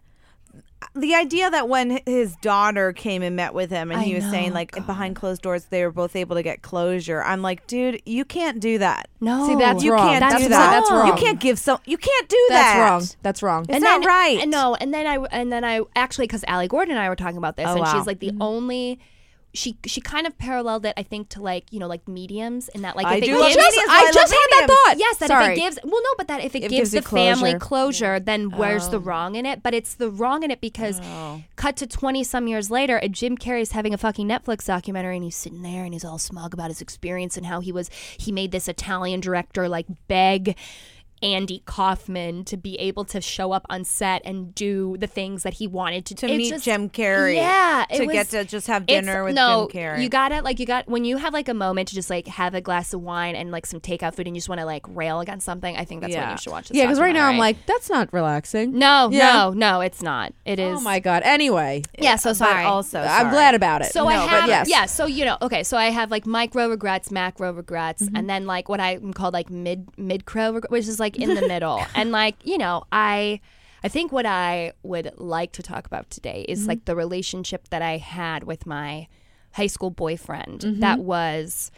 the idea that when his daughter came and met with him and I he was know, saying like God. behind closed doors they were both able to get closure, I'm like, dude, you can't do that. No. See, that's You wrong. can't That's do wrong. that. That's wrong. You can't give some. You can't do That's that. wrong. That's wrong. It's and not then, right. No, and then I and then I actually because Allie Gordon and I were talking about this, Oh, and wow. she's like the only. She she kind of paralleled it, I think, to like you know like mediums, and that like I if it do gives love just, mediums, I I just love had that mediums. thought. yes, that Sorry. if it gives well no, but that if it, It gives, gives you the family closure. closure, then where's the Oh. wrong in it? But it's the wrong in it because Oh. cut to twenty some years later, and Jim Carrey's having a fucking Netflix documentary, and he's sitting there and he's all smug about his experience and how he was he made this Italian director like beg Andy Kaufman to be able to show up on set and do the things that he wanted to To It's meet just- Jim Carrey. Yeah, it To was- get to just have it's- dinner with no, Jim Carrey. you gotta like you got when you have like a moment to just like have a glass of wine and like some takeout food and you just want to like rail against something. I think that's when Yeah. you should watch this. Yeah, because right now I'm documentary. like, that's not relaxing. no, Yeah. no, no, it's not. It is. Oh my god. Anyway, Yeah, so sorry. But also, I'm sorry. glad about it. So I No, but have, yes. yeah. So you know, okay. So I have like micro regrets, macro regrets, Mm-hmm. and then like what I'm called like mid mid crow, reg- which is like in the middle. And like you know, I I think what I would like to talk about today is Mm-hmm. like the relationship that I had with my high school boyfriend. Mm-hmm. That was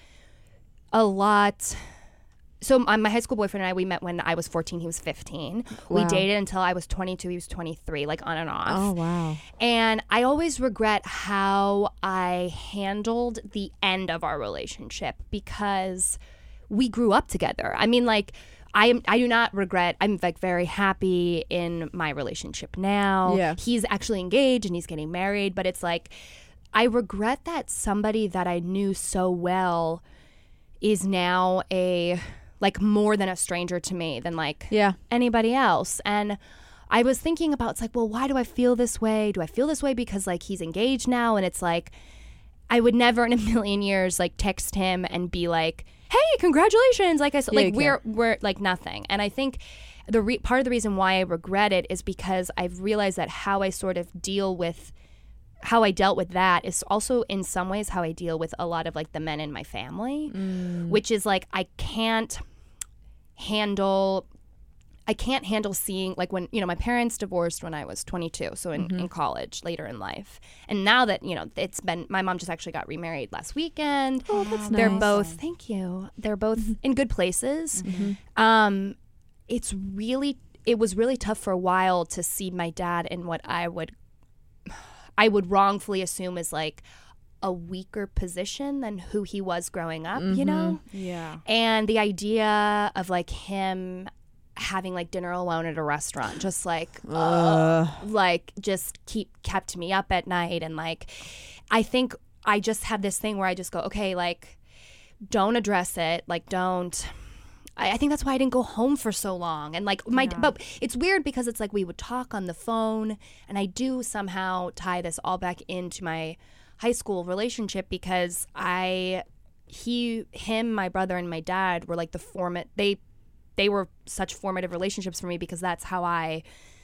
a lot. So my, my high school boyfriend and I, we met when I was fourteen. He was fifteen. We Wow. dated until I was twenty-two. He was twenty-three, like on and off. Oh wow. And I always regret how I handled the end of our relationship because we grew up together. I mean, like, I am. I do not regret. I'm like very happy in my relationship now. Yeah. He's actually engaged and he's getting married, but it's like I regret that somebody that I knew so well is now a like more than a stranger to me than like Yeah. anybody else. And I was thinking about, it's like, well, why do I feel this way? Do I feel this way because like he's engaged now? And it's like, I would never in a million years like text him and be like, hey, congratulations. Like I said, Yeah, like you we're, we're like nothing. And I think the re- part of the reason why I regret it is because I've realized that how I sort of deal with, how I dealt with that is also in some ways how I deal with a lot of like the men in my family, Mm. which is like, I can't handle I can't handle seeing, like when, you know, my parents divorced when I was twenty-two, so in, Mm-hmm. in college, later in life. And now that, you know, it's been, my mom just actually got remarried last weekend. Oh, that's They're nice. both, thank you. They're both Mm-hmm. in good places. Um, it's really, it was really tough for a while to see my dad in what I would, I would wrongfully assume is like a weaker position than who he was growing up, you know? Yeah. And the idea of like him having like dinner alone at a restaurant, just like, uh, like just keep kept me up at night. And like, I think I just have this thing where I just go, okay, like, don't address it. Like, don't. I, I think that's why I didn't go home for so long. And like my, but it's weird because it's like we would talk on the phone, and I do somehow tie this all back into my high school relationship because I, he, him, my brother, and my dad were like the format. They, they were such formative relationships for me because that's how I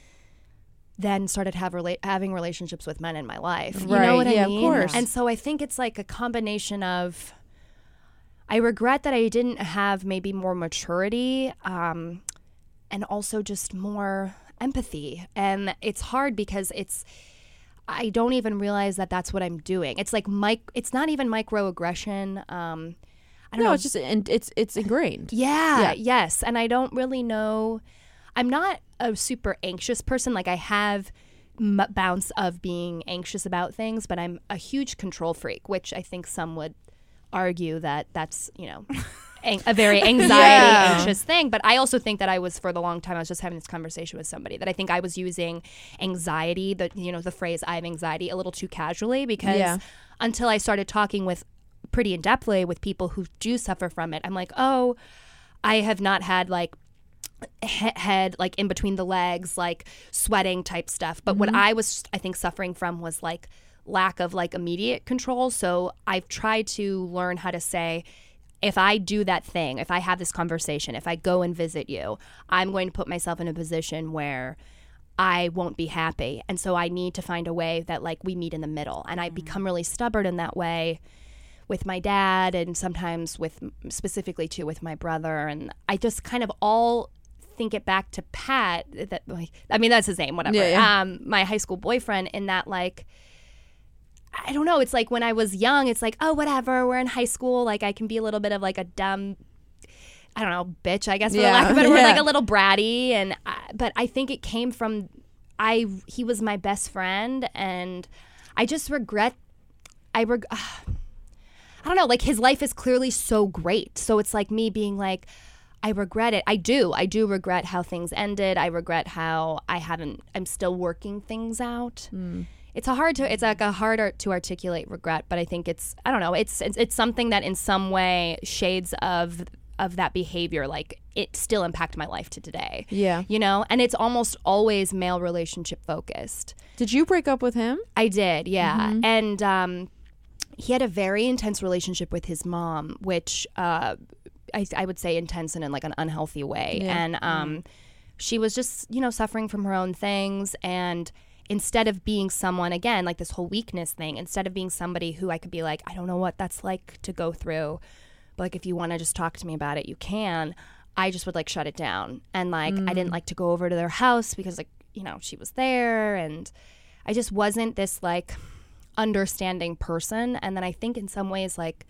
then started have rela- having relationships with men in my life. You Right, know what yeah, I of mean? course. And so I think it's like a combination of, I regret that I didn't have maybe more maturity, um, and also just more empathy. And it's hard because it's, I don't even realize that that's what I'm doing. It's like mic- it's not even microaggression. Um, I don't No, know. it's just and it's it's ingrained. Yeah, Yeah. yes. And I don't really know. I'm not a super anxious person. Like I have m- bounce of being anxious about things, but I'm a huge control freak, which I think some would argue that that's, you know, an- a very anxiety Yeah. anxious thing. But I also think that I was, for the long time, I was just having this conversation with somebody that I think I was using anxiety, the, you know, the phrase I have anxiety a little too casually because Yeah. until I started talking with pretty in depthly with people who do suffer from it, I'm like, oh, I have not had like he- head like in between the legs, like sweating type stuff. But what I was, I think, suffering from was like lack of like immediate control. So I've tried to learn how to say, if I do that thing, if I have this conversation, if I go and visit you, I'm going to put myself in a position where I won't be happy. And so I need to find a way that like we meet in the middle. And I become really stubborn in that way with my dad, and sometimes with specifically too with my brother. And I just kind of all think it back to Pat, that like, I mean, that's his name, whatever. Yeah, yeah. Um, my high school boyfriend, in that like, I don't know. It's like when I was young, it's like, oh, whatever, we're in high school. Like I can be a little bit of like a dumb, I don't know, bitch, I guess, for Yeah. the lack of a better word, Yeah. like a little bratty. And I, but I think it came from, I, he was my best friend, and I just regret, I reg, uh, I don't know, like his life is clearly so great. So it's like me being like, I regret it. I do. I do regret how things ended. I regret how I haven't, I'm still working things out. It's a hard to, it's like a harder to articulate regret, but I think it's, I don't know, it's, it's, it's something that in some way shades of, of that behavior, like it still impact my life to today. Yeah. You know, and it's almost always male relationship focused. Did you break up with him? I did, yeah. And um, he had a very intense relationship with his mom, which uh, I, I would say intense and in like an unhealthy way. Yeah. And um, she was just, you know, suffering from her own things. And instead of being someone, again, like this whole weakness thing, instead of being somebody who I could be like, I don't know what that's like to go through, but like if you want to just talk to me about it, you can. I just would like shut it down. And like I didn't like to go over to their house because like, you know, she was there, and I just wasn't this like understanding person. And then I think in some ways like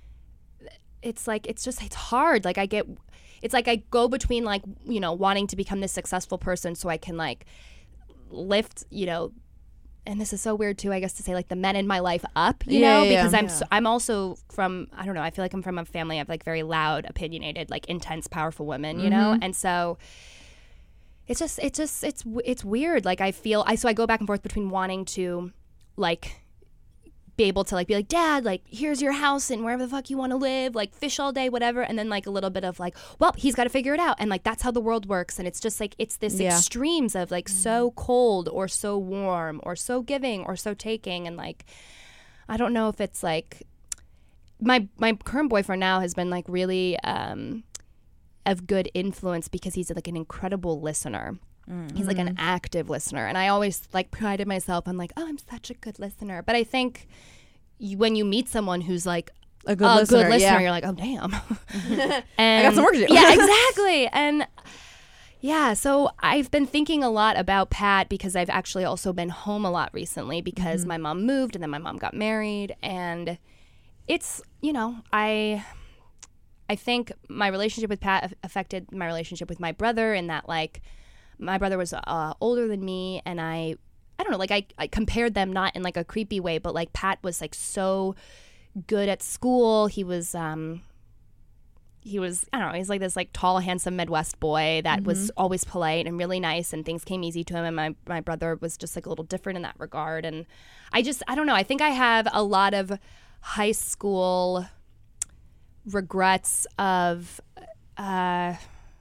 it's like it's just it's hard. Like I get it's like I go between like, you know, wanting to become this successful person so I can like lift, you know, and this is so weird too, I guess, to say like the men in my life up, you Yeah, know, yeah, because yeah. I'm so, I'm also from, I don't know, I feel like I'm from a family of like very loud, opinionated, like intense, powerful women, you know, and so it's just it's just it's it's weird. Like I feel I so I go back and forth between wanting to like be able to like be like, Dad, like here's your house and wherever the fuck you want to live, like fish all day, whatever. And then like a little bit of like, well, he's got to figure it out. And like, that's how the world works. And it's just like, it's this Yeah. extremes of like so cold or so warm or so giving or so taking. And like, I don't know if it's like, my, my current boyfriend now has been like really um, of good influence because he's like an incredible listener. Mm-hmm. He's like an active listener. And I always like prided myself on like, oh, I'm such a good listener. But I think you, when you meet someone who's like A good a listener. good listener, yeah. you're like, oh, damn. And, I got some work to do. Yeah, exactly. And yeah, so I've been thinking a lot about Pat because I've actually also been home a lot recently because Mm-hmm. my mom moved and then my mom got married. And it's, you know, I... I think my relationship with Pat affected my relationship with my brother in that, like, my brother was uh, older than me, and I, I don't know, like, I, I compared them not in, like, a creepy way, but, like, Pat was, like, so good at school. He was, um, he was, I don't know, he's, like, this, like, tall, handsome Midwest boy that Mm-hmm. was always polite and really nice, and things came easy to him, and my, my brother was just, like, a little different in that regard, and I just, I don't know, I think I have a lot of high school regrets of uh,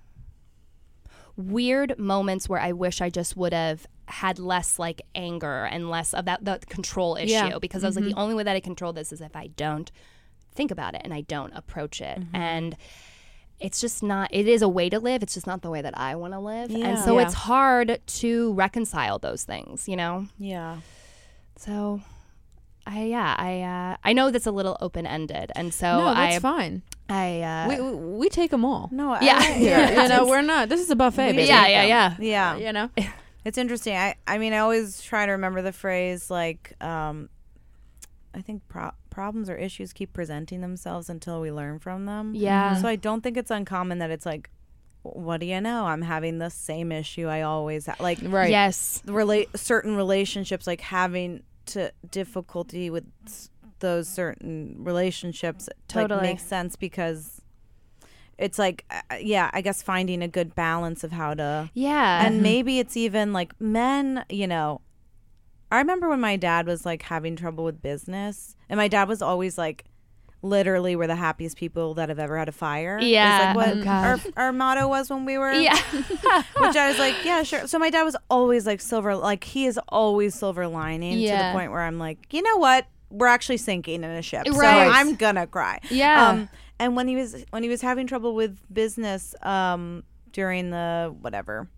weird moments where I wish I just would have had less like anger and less of that, that control issue Yeah. because I was like, the only way that I control this is if I don't think about it and I don't approach it. And it's just not, it is a way to live. It's just not the way that I want to live. And Yeah. so Yeah. it's hard to reconcile those things, you know? Yeah. So I, yeah, I, uh, I know that's a little open ended. And so No, that's I, fine. I, uh, we, we we take them all. No, I- Yeah. I, Here, you know, we're not. This is a buffet, We baby. yeah, yeah, yeah. yeah. You know. It's interesting. I, I mean, I always try to remember the phrase like, um, I think pro- problems or issues keep presenting themselves until we learn from them. Yeah. So I don't think it's uncommon that it's like, what do you know? I'm having the same issue I always have. Like, Right. Yes. relate certain relationships, like having to difficulty with s- those certain relationships. Totally. Like, makes sense because it's like, uh, yeah, I guess finding a good balance of how to. Yeah. And maybe it's even like men, you know, I remember when my dad was like having trouble with business, and my dad was always like, literally, we're the happiest people that have ever had a fire. Yeah. Is like Oh, what God. our, our motto was when we were. yeah. Which I was like, yeah, sure. So my dad was always like silver, like he is always silver lining to Yeah. the point where I'm like, you know what? We're actually sinking in a ship. So Right. I'm gonna cry. Yeah. Um, and when he was when he was having trouble with business, um, during the whatever,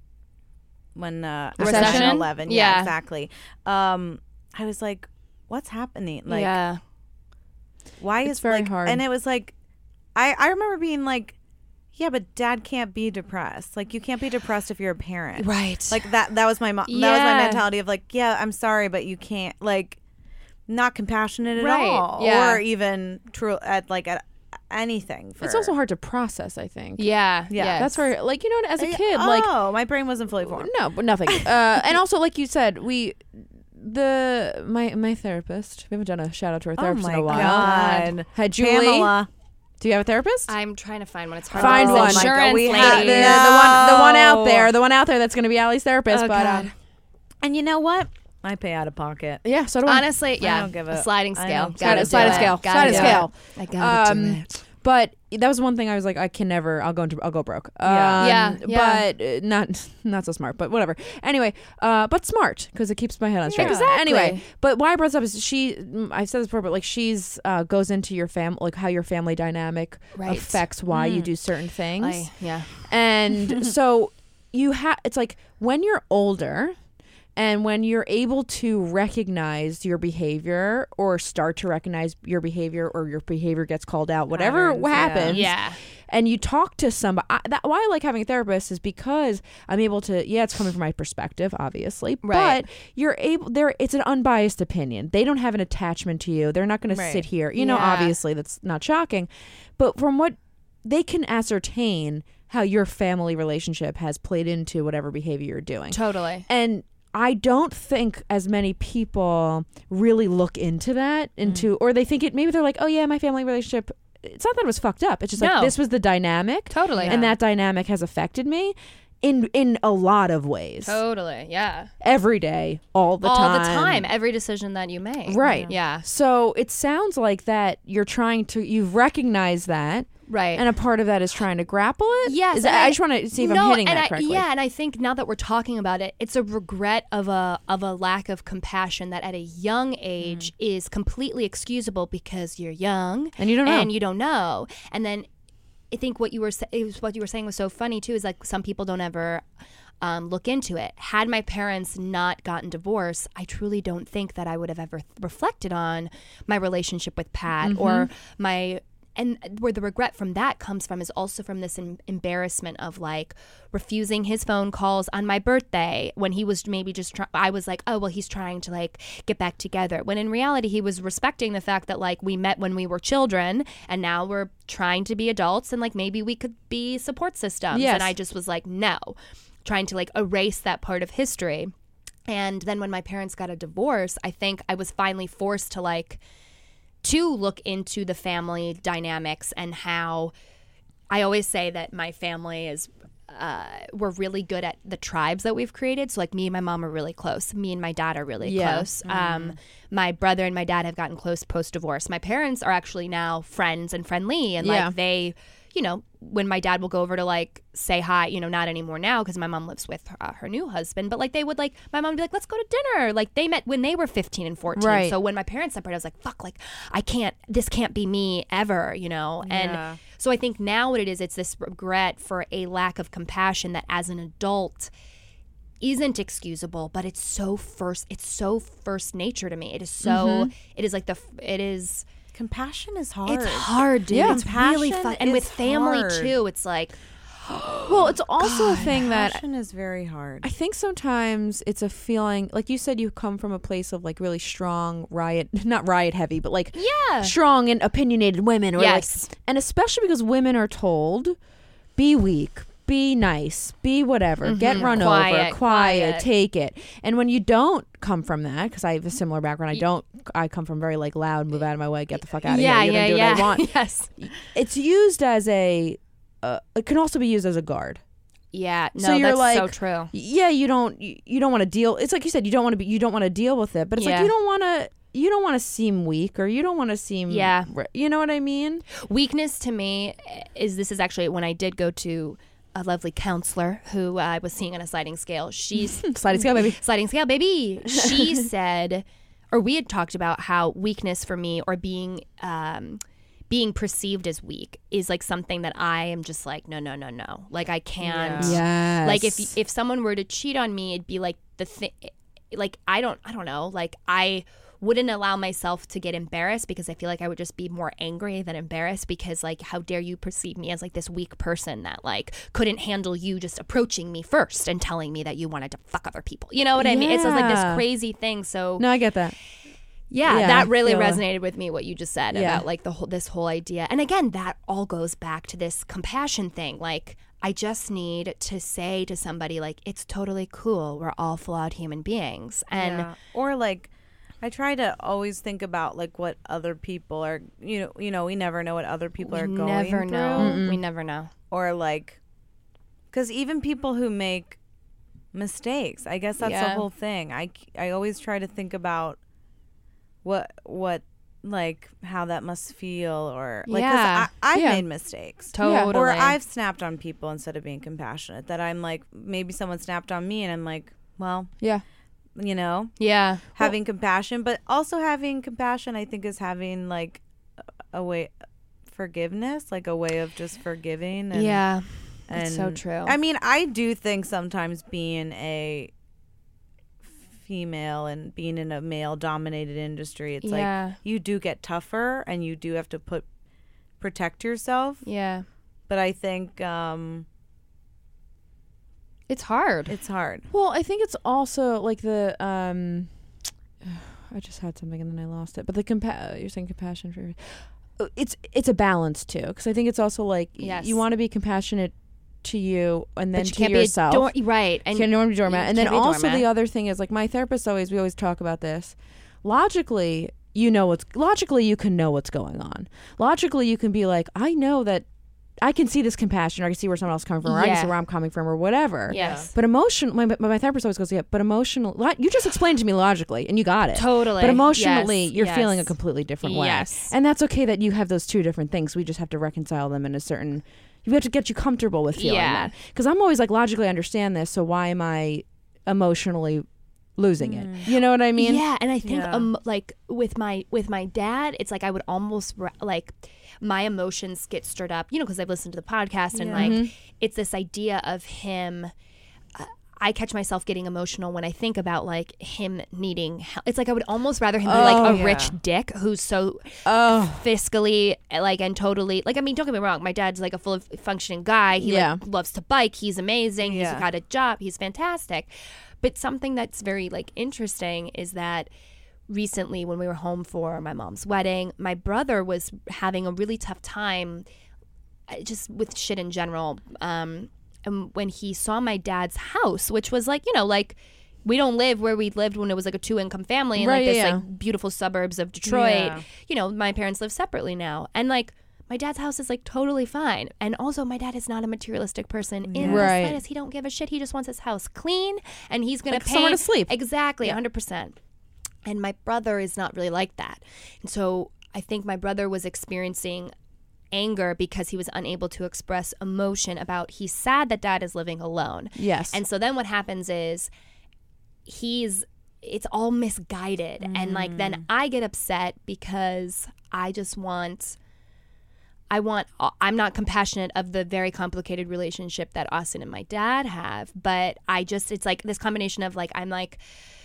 when uh, Recession? nine eleven, yeah, Yeah. exactly. Um, I was like, what's happening? Like, yeah. why It's is very like, hard. And it was like, I I remember being like, yeah, but dad can't be depressed. Like, you can't be depressed if you're a parent. Right. Like that that was my mo- that was Yeah. my mentality of like, yeah, I'm sorry, but you can't, like, not compassionate at Right, all, yeah. or even true at like at anything. For, It's also hard to process, I think. yeah. Yeah. Yes. That's where, like, you know, as a Yeah, kid, like, oh, my brain wasn't fully formed. no, but nothing. uh, and also, like you said, we, the my my therapist. We haven't done a shout out to our Oh therapist my in a while. god, Hi, Julie. Pamela. Do you have a therapist? I'm trying to find one. It's hard. Find to one. Insurance Oh my God, we lady. have the, to- the one, the one out No. there, the one out there that's going to be Allie's therapist. Oh, but God. um, And you know what? I pay out of pocket. yeah, so do I. Honestly, yeah. don't give a a- sliding I scale. don't- Gotta slide do a it. scale. Gotta Slide a do scale. it. I gotta Um, do it. But that was one thing I was like, I can never. I'll go into. I'll go broke. Yeah. Um, Yeah, yeah. But uh, not not so smart. But whatever. Anyway, uh, but smart because it keeps my head on straight. Exactly. Anyway, but why I brought this up is she. mm, I've said this before, but like she's uh, goes into your fam, like how your family dynamic Right. affects why you do certain things. I, yeah. And so you have. It's like when you're older. And when you're able to recognize your behavior or start to recognize your behavior or your behavior gets called out, whatever Patterns, yeah. happens, Yeah. and you talk to somebody, I, that, why I like having a therapist is because I'm able to, yeah, it's coming from my perspective, obviously, Right. but you're able, there, it's an unbiased opinion. They don't have an attachment to you. They're not going Right. to sit here. You know, Yeah. obviously that's not shocking, but from what they can ascertain how your family relationship has played into whatever behavior you're doing. Totally. And I don't think as many people really look into that, into, or they think it, maybe they're like, oh yeah, my family relationship, it's not that it was fucked up. It's just like, No. this was the dynamic. Totally. And that dynamic has affected me. in in a lot of ways. Totally. Yeah. Every day, all the All time. the time. Every decision that you make. Right. Yeah. So it sounds like that you're trying to, you've recognized that. Right. And a part of that is trying to grapple it? Yes. Is that, and I, just want to see if no, I'm hitting and that I, correctly. Yeah, and I think now that we're talking about it, it's a regret of a of a lack of compassion that at a young age Mm. is completely excusable because you're young And you don't know. and you don't know. And then I think what you were sa- it was what you were saying was so funny too, is like some people don't ever um, look into it. Had my parents not gotten divorced, I truly don't think that I would have ever reflected on my relationship with Pat Mm-hmm. or my. And where the regret from that comes from is also from this em- embarrassment of like refusing his phone calls on my birthday when he was maybe just try- I was like, oh well, he's trying to like get back together, when in reality he was respecting the fact that like we met when we were children and now we're trying to be adults and like maybe we could be support systems. Yes. And I just was like, no, trying to like erase that part of history. And then when my parents got a divorce, I think I was finally forced to like to look into the family dynamics and how I always say that my family is uh, we're really good at the tribes that we've created. So like me and my mom are really close. Me and my dad are really Yeah. close. Um, my brother and my dad have gotten close post-divorce. My parents are actually now friends and friendly, and Yeah. like they, you know, when my dad will go over to like say hi, you know, not anymore now because my mom lives with uh, her new husband, but like they would like, my mom would be like, let's go to dinner. Like they met when they were fifteen and fourteen. Right. So when my parents separated, I was like, fuck, like I can't, this can't be me ever, you know? And Yeah. so I think now what it is, it's this regret for a lack of compassion that as an adult isn't excusable, but it's so first, it's so first nature to me. It is so, Mm-hmm. it is like the, it is, Compassion is hard. it's hard, dude. Yeah. It's really Compassion fun. And with is family hard. too, it's like, Well, it's also a thing that Compassion is very hard. I think sometimes it's a feeling, like you said, you come from a place of like really strong riot, not riot heavy, but like yeah. strong and opinionated women. Or Yes. like, and especially because women are told, be weak, be nice, be whatever, get run Quiet, over, quiet, quiet. take it. And when you don't come from that, because I have a similar background, I don't, I come from very like loud, move out of my way, get the fuck out of yeah, here. You're yeah, gonna do yeah. what I want. Yes. It's used as a, uh, it can also be used as a guard. Yeah. No, So you're that's like, so true. Yeah, you don't you, you don't want to deal. It's like you said, you don't want to be you don't want to deal with it, but it's Yeah. like you don't want to you don't want to seem weak or you don't want to seem Yeah. you know what I mean? Weakness to me is this is actually when I did go to a lovely counselor who I was seeing on a sliding scale. She's Sliding scale, baby. sliding scale, baby. She said, or we had talked about how weakness for me or being um, being perceived as weak is like something that I am just like, no, no, no, no. Like I can't. Yes. Like if if someone were to cheat on me, it'd be like the thing. Like I don't, I don't know. Like I wouldn't allow myself to get embarrassed because I feel like I would just be more angry than embarrassed because like how dare you perceive me as like this weak person that like couldn't handle you just approaching me first and telling me that you wanted to fuck other people. You know what I mean? It's just like this Yeah. crazy thing. So No, I get that. yeah, Yeah, that really I feel it. resonated with me what you just said Yeah. about like the whole this whole idea. And again, that all goes back to this compassion thing. Like I just need to say to somebody like it's totally cool. We're all flawed human beings. And Yeah. Or like I try to always think about like what other people are, you know, you know, we never know what other people are we going never through. know. We never know. Or like, because even people who make mistakes, I guess that's the Yeah. whole thing. I, I always try to think about what, what, like how that must feel or like, 'cause Yeah. I, I've Yeah. made mistakes. Totally. Or I've snapped on people instead of being compassionate. That I'm like, maybe someone snapped on me and I'm like, well, Yeah. you know, yeah. having compassion, but also having compassion, I think, is having like a way forgiveness, like a way of just forgiving. And, yeah. and It's so true. I mean, I do think sometimes being a female and being in a male dominated industry, it's Yeah. like you do get tougher and you do have to put protect yourself. Yeah. But I think um, It's hard. it's hard. Well, I think it's also like the um I just had something and then I lost it. But the compa- you're saying compassion for it's it's a balance too, because I think it's also like y- Yes. you want to be compassionate to you and then but you to can't yourself. be a dor- right. And And you can't be doormat. you And then can't be a also doormat. the other thing is like my therapist always we always talk about this. Logically, you know what's logically you can know what's going on. Logically, you can be like, I know that I can see this compassion, or I can see where someone else is coming from, or I can Yeah. see where I'm coming from, or whatever. Yes. But emotion, my, my therapist always goes, yeah, but emotional, lo- you just explained to me logically, and you got it. Totally. But emotionally, Yes. you're Yes. feeling a completely different way. Yes. And that's okay that you have those two different things. We just have to reconcile them in a certain, you have to get you comfortable with feeling Yeah. that. Because I'm always like, logically I understand this, so why am I emotionally losing it? You know what I mean? Yeah, and I think Yeah. um like with my with my dad, it's like I would almost ra- like my emotions get stirred up, you know, because I've listened to the podcast and Yeah. like Mm-hmm. it's this idea of him. Uh, I catch myself getting emotional when I think about like him needing help. It's like I would almost rather him be like Oh, a yeah. rich dick who's so Oh. fiscally like and totally like I mean don't get me wrong, my dad's like a full functioning guy. He Yeah. like loves to bike. He's amazing. Yeah. He's got a job. He's fantastic. But something that's very like interesting is that recently when we were home for my mom's wedding, my brother was having a really tough time uh, just with shit in general. Um, and when he saw my dad's house, which was like, you know, like we don't live where we lived when it was like a two income family in Right, like this yeah, yeah. like beautiful suburbs of Detroit. Yeah. You know, my parents live separately now. And like my dad's house is like totally fine. And also my dad is not a materialistic person in Right. the slightest. He don't give a shit. He just wants his house clean and he's going Like to pay somewhere to sleep. Exactly, one hundred percent. And my brother is not really like that. And so I think my brother was experiencing anger because he was unable to express emotion about he's sad that dad is living alone. Yes. And so then what happens is he's it's all misguided and like then I get upset because I just want I want I'm not compassionate of the very complicated relationship that Austin and my dad have, but I just it's like this combination of like I'm like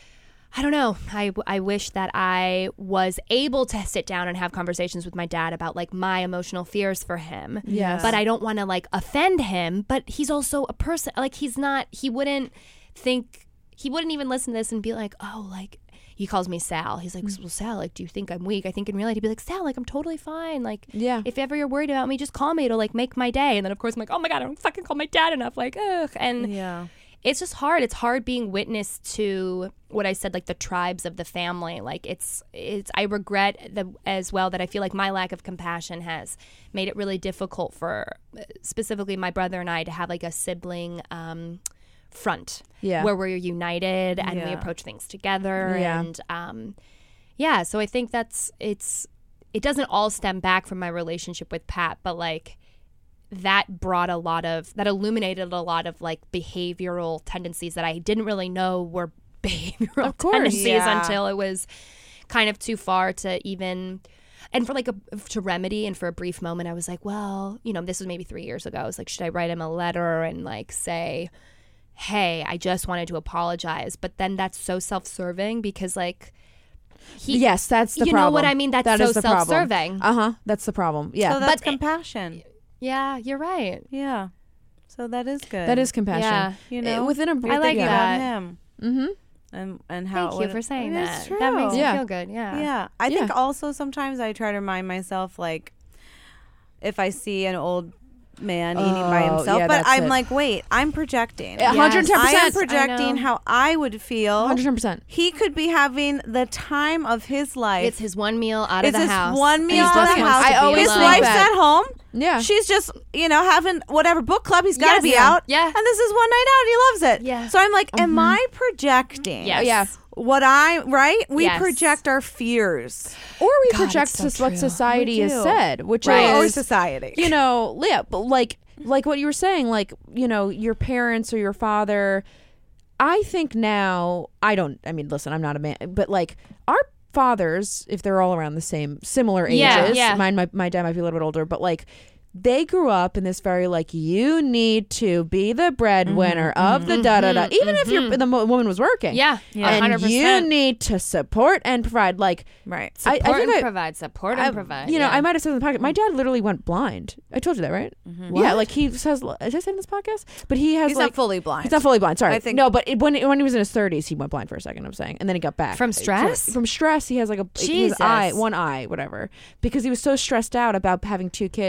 I don't know. I, I wish that I was able to sit down and have conversations with my dad about like my emotional fears for him. Yes. But I don't want to like offend him. But he's also a person. Like he's not, he wouldn't think, he wouldn't even listen to this and be like, oh, like, he calls me Sal. He's like, well, Sal, like, do you think I'm weak? I think in reality, he'd be like, Sal, like, I'm totally fine. Like, Yeah. if ever you're worried about me, just call me. It'll like make my day. And then of course I'm like, oh my God, I don't fucking call my dad enough. Like, ugh. And Yeah. it's just hard. It's hard being witness to what I said, like the tribes of the family. Like it's, it's. I regret the, as well that I feel like my lack of compassion has made it really difficult for, uh, specifically my brother and I, to have like a sibling um, front, Yeah. where we're united and we Yeah. approach things together. Yeah. And um, yeah, so I think that's it's. It doesn't all stem back from my relationship with Pat, but like. That brought a lot of that illuminated a lot of like behavioral tendencies that I didn't really know were behavioral Of course. tendencies Yeah. until it was kind of too far to even and for like a to remedy. And for a brief moment I was like, well, you know, this was maybe three years ago. I was like, should I write him a letter and like say, hey, I just wanted to apologize? But then that's so self-serving because like he yes, that's the you problem. know what I mean? That's That so is the problem. self-serving. Uh huh. That's the problem. Yeah. So that's But- compassion. Yeah, you're right. Yeah. So that is good. that is compassion. Yeah. You Eh, know, within a You're I like thinking that. about him Mm-hmm. and and how. Thank you what- for saying It is that. True. That makes Yeah. me feel good. Yeah. Yeah. I Yeah. think also sometimes I try to remind myself, like, if I see an old man eating by Oh, himself, yeah, but that's I'm it. like, wait, I'm projecting. Yeah, one hundred ten I am percent. projecting I know. how I would feel. one hundred percent. He could be having the time of his life. It's his one meal out of It's the his house. one and meal he out just of the wants house. to be I always His think alone. wife's that. at home. Yeah. She's just, you know, having whatever book club. He's got to Yes. be Yeah. out. Yeah. And this is one night out. He loves it. Yeah. So I'm like, am I projecting? Yes. Yeah. What I, right? We Yes. project our fears. Or we God, project it's so just what true. society We has do. said, which Right. Or is society. you know, yeah, but like like what you were saying, like, you know, your parents or your father. I think now, I don't, I mean, listen, I'm not a man, but like our fathers, if they're all around the same, similar ages, Yeah, yeah. mine, my, my dad might be a little bit older, but like, they grew up in this very like, you need to be the breadwinner of the da da da, even if you're the mo- woman was working. Yeah. Yeah. one And hundred percent. you need to support and provide. Like, Right. I- I Support think and I- provide. Support I- and provide. You know, yeah. I might have said in the podcast. My dad literally went blind. I told you that, right? Yeah, like he says. Did I say it in this podcast? But he has He's like not fully blind. he's not fully blind. Sorry, I think- no. But it, when when he was in his thirties, he went blind for a second. I'm saying, and then he got back From stress? From, from stress, he has like a his Jesus. eye, one eye, whatever, because he was so stressed out about having two kids.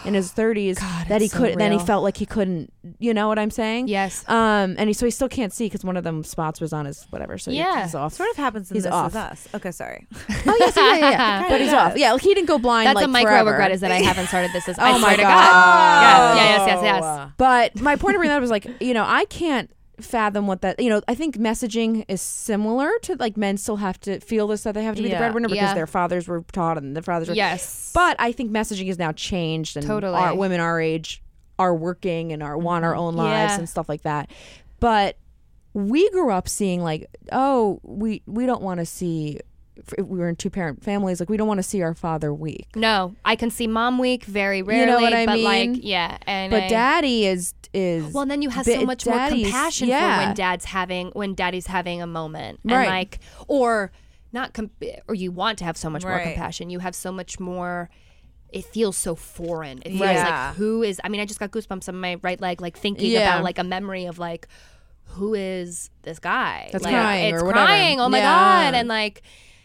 in his thirties God, that he it's so could then he real. felt like he couldn't, you know what I'm saying? Yes. Um, and he, so he still can't see because one of them spots was on his whatever. So he- Yeah. he's off. Sort of happens in He's This off. Is Us. Okay, sorry. Oh yes, yeah, yeah, yeah. But he's does. off. Yeah, like he didn't go blind. That's like a micro forever. regret is that I haven't started this. As, Oh I my swear to God. God. Yeah. Yeah. Yes. Yes. Yes. But my point of bringing that up was like, you know, I can't fathom what that, you know, I think messaging is similar to like men still have to feel this, that they have to be the Yeah. breadwinner because Yeah. their fathers were taught and their fathers were. Yes. But I think messaging has now changed and Totally. our, women our age are working and are want our own lives Yeah. and stuff like that. But we grew up seeing like, oh, we, we don't want to see, if we were in two parent families, like we don't want to see our father weak. No, I can see mom week very rarely. You know what I but mean? like, yeah. And But I, daddy is, is. Well, then you have bi- so much more daddy's- compassion yeah. for when dad's having when daddy's having a moment, and Right. like, or not, comp- or you want to have so much more Right. compassion. You have so much more. It feels so foreign. It feels Yeah. like who is? I mean, I just got goosebumps on my right leg, like thinking Yeah. about like a memory of like, who is this guy? That's like, crying It's or whatever. crying. Oh my Yeah. god! And like,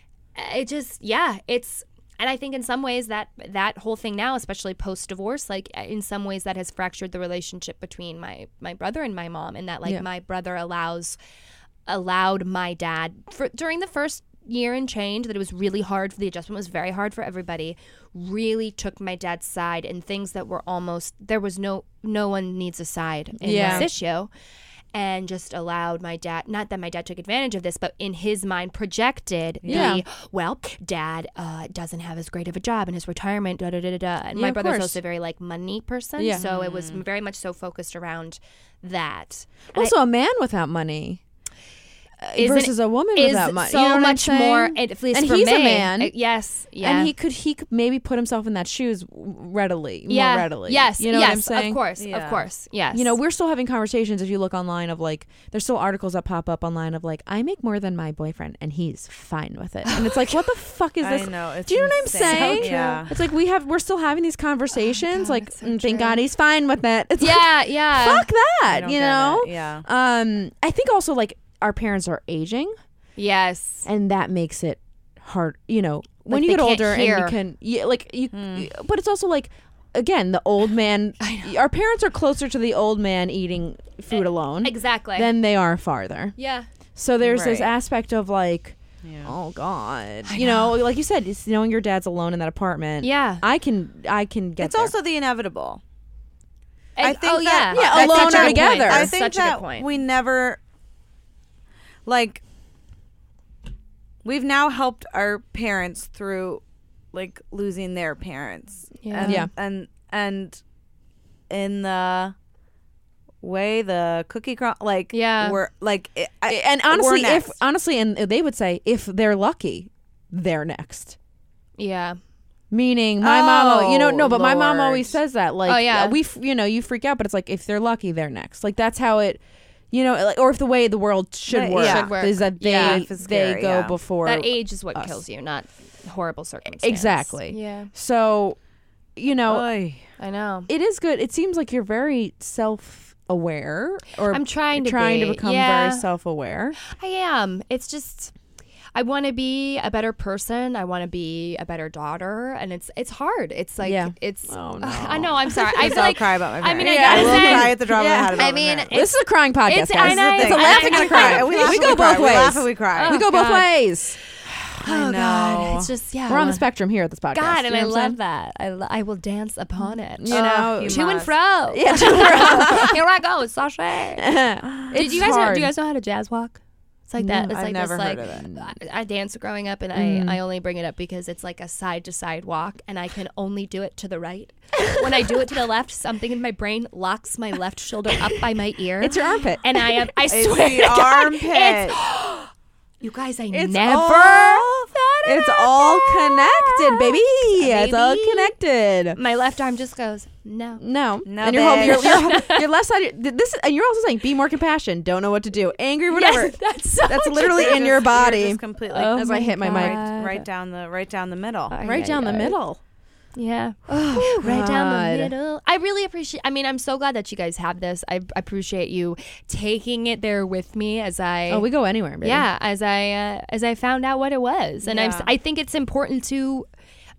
it just yeah, it's. And I think in some ways that that whole thing now, especially post divorce, like in some ways that has fractured the relationship between my my brother and my mom, and that like Yeah. my brother allows allowed my dad for during the first year and change that it was really hard for the adjustment was very hard for everybody, really took my dad's side in things that were almost there was no no one needs a side in Yeah. this issue. And just allowed my dad, not that my dad took advantage of this, but in his mind projected Yeah. the, well, dad uh, doesn't have as great of a job in his retirement, da da da da da. And Yeah, my of brother's course. also a very like money person. Yeah. So it was very much so focused around that. And also a man without money uh, Isn't- versus a woman is without money. so you know what I'm much more, saying? at least And for he's a me, man. it- yes. Yeah. And he could he could maybe put himself in that shoes readily, yeah. more readily. Yes. you know yes. what I'm saying? Of course. Of Yeah. course. Yes. You know, we're still having conversations. If you look online, of like, there's still articles that pop up online of like, I make more than my boyfriend, and he's fine with it. And it's like, what the fuck is this? I know. It's Do you know what I'm insane. saying? Yeah. It's like we have, we're still having these conversations. God, like, it's so mm, thank true. God he's fine with it. It's like, Yeah. Yeah. fuck I that. don't You get know. it. Yeah. Um, I think also like our parents are aging, Yes. and that makes it hard. You know, when Like you they get can't older and hear. you can, yeah, like you. Hmm. But it's also like, again, the old man. Our parents are closer to the old man eating food alone Exactly. than they are farther. yeah. So there's this Right. aspect of like, Yeah. oh God, you know, like you said, it's knowing your dad's alone in that apartment. Yeah. I can, I can get. It's there. also the inevitable. I And- think oh, that- yeah. Yeah, That's alone such a or good point. together. I That's think such a that good point. we never like we've now helped our parents through like losing their parents. Yeah. And, Yeah. And and in the way the cookie crumb like Yeah. we're like it, I, and we're honestly, if next. honestly, and they would say if they're lucky, they're next. Yeah. Meaning, my mom, you know, no, Oh, but my mom Lord. always says that. Like, Oh, yeah. uh, we, f- you know, you freak out, but it's like if they're lucky, they're next. Like that's how it, you know, like, or if the way the world should Right, work, yeah. Should work. is that they Yeah. Life is they scary, go yeah. before That age is what us. kills you, not horrible circumstances. Exactly. Yeah. So, you know, Oy. I know. it is good. It seems like you're very self-aware, or I'm trying to trying be. to become Yeah. very self-aware. I am. It's just I want to be a better person. I want to be a better daughter, and it's it's hard. It's like Yeah. it's. Oh, no. I know. I'm sorry. I Please feel don't like cry about my I mean, parents. I I gotta will say- cry at the drop Yeah. of a hat about I my mean, parents. This is a crying podcast, it's- guys. I know, It's a it's- laugh and I a know. cry. We We, laugh we and go we cry. both We ways. laugh and we cry. we go both God. ways. Oh I God, know. it's just yeah. We're on the well, spectrum here at this podcast. God, You and know I what I'm love that. I, lo- I will dance upon it. You know, you to and must. fro. Yeah, to and fro. Here I go, sashay. saying? Did It's you guys know, hard. do you guys know how to jazz walk? It's like that. No, It's I've like never this, heard like, of it. I, I danced growing up, and Mm. I, I only bring it up because it's like a side to side walk, and I can only do it to the right. When I do it to the left, something in my brain locks my left shoulder up by my ear. It's your armpit. and I am. I It's swear the to God, armpit. it's- you guys, I It's never. all- thought It's about all that. connected, baby. It's all Baby. connected. My left arm just goes no. No, No, and your whole your, bitch. your, your left side. This, and you're also saying be more compassion. Don't know what to do. Angry, whatever. Yes, that's so That's literally You're in your just- you're body. just completely Oh As I hit my mic. God. right down the right down the middle. Ay, Right ay, down the ay. middle. Yeah. right down God. the middle. I really appreciate I mean, I'm so glad that you guys have this. I I appreciate you taking it there with me as I Oh, we go anywhere, baby. Yeah, as I uh, as I found out what it was. And I'm, Yeah. I think it's important to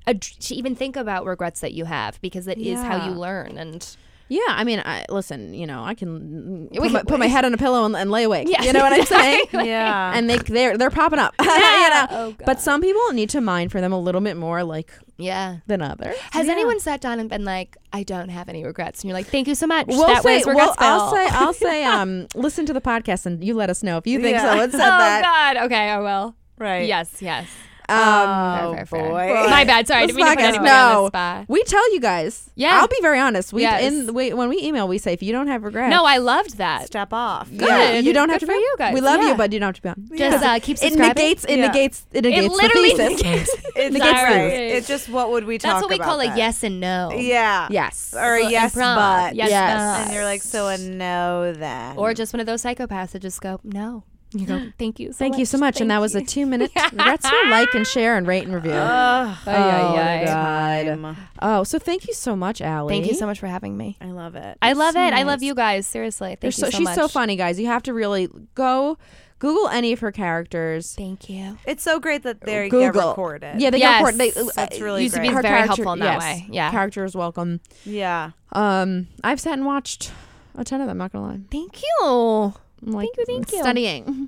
a, to even think about regrets that you have, because it is how Yeah. you learn. And Yeah, I mean, I, listen, you know, I can We put, can- my, put my head on a pillow and, and lay awake. Yes, You know what I'm saying? Yeah. And they they're they're popping up. you know? Oh, God. But some people need to mind for them a little bit more, like yeah. than others. Has Yeah. anyone sat down and been like, I don't have any regrets? And you're like, thank you so much. We'll that say, was well, regrets. I'll say, I'll say, um, listen to the podcast and you let us know if you think Yeah. someone said oh, that. God. Okay, I will. Right. Yes, yes. Um, Oh, Fair, fair, fair. boy. My bad. Sorry, I This didn't mean to put podcast- anybody on no. the spot. we tell you guys. Yeah. I'll be very honest. We Yes. in we, when we email, we say if you don't have regrets, No, I loved that. Step off. yeah, Good. you don't have Good to for be. you guys. We love Yeah. you, but you don't have to be on. Just uh, keep It subscribing. negates. It Yeah. negates. It negates It literally the thesis. negates. It's Negates all the right. thesis. It's just what would we talk about? That's what we call a that? yes and no. Yeah. Yes. Or a So yes, improv. but. Yes, Yes. but. And you're like, so a no then. Or just one of those psychopaths that just go, no. You go, thank you so Thank much. you so much. Thank and that was you. a two minute. Regrets to like and share and rate and review. Ugh. oh, ay, ay. God. Time. Oh, so thank you so much, Allie. Thank you so much for having me. I love it. I love so it. I nice. love you guys. Seriously. Thank They're you so, so she's much. so funny, guys. You have to really go Google any of her characters. Thank you. It's so great that they get Google. recorded. Yeah, they Yes. get recorded. They, That's uh, really Used to be great. her very character- helpful in that yes, way. Yeah. Character is welcome. Yeah. Um, I've sat and watched a ton of them. Not gonna lie. Thank you. I'm like Thank you, thank you. studying.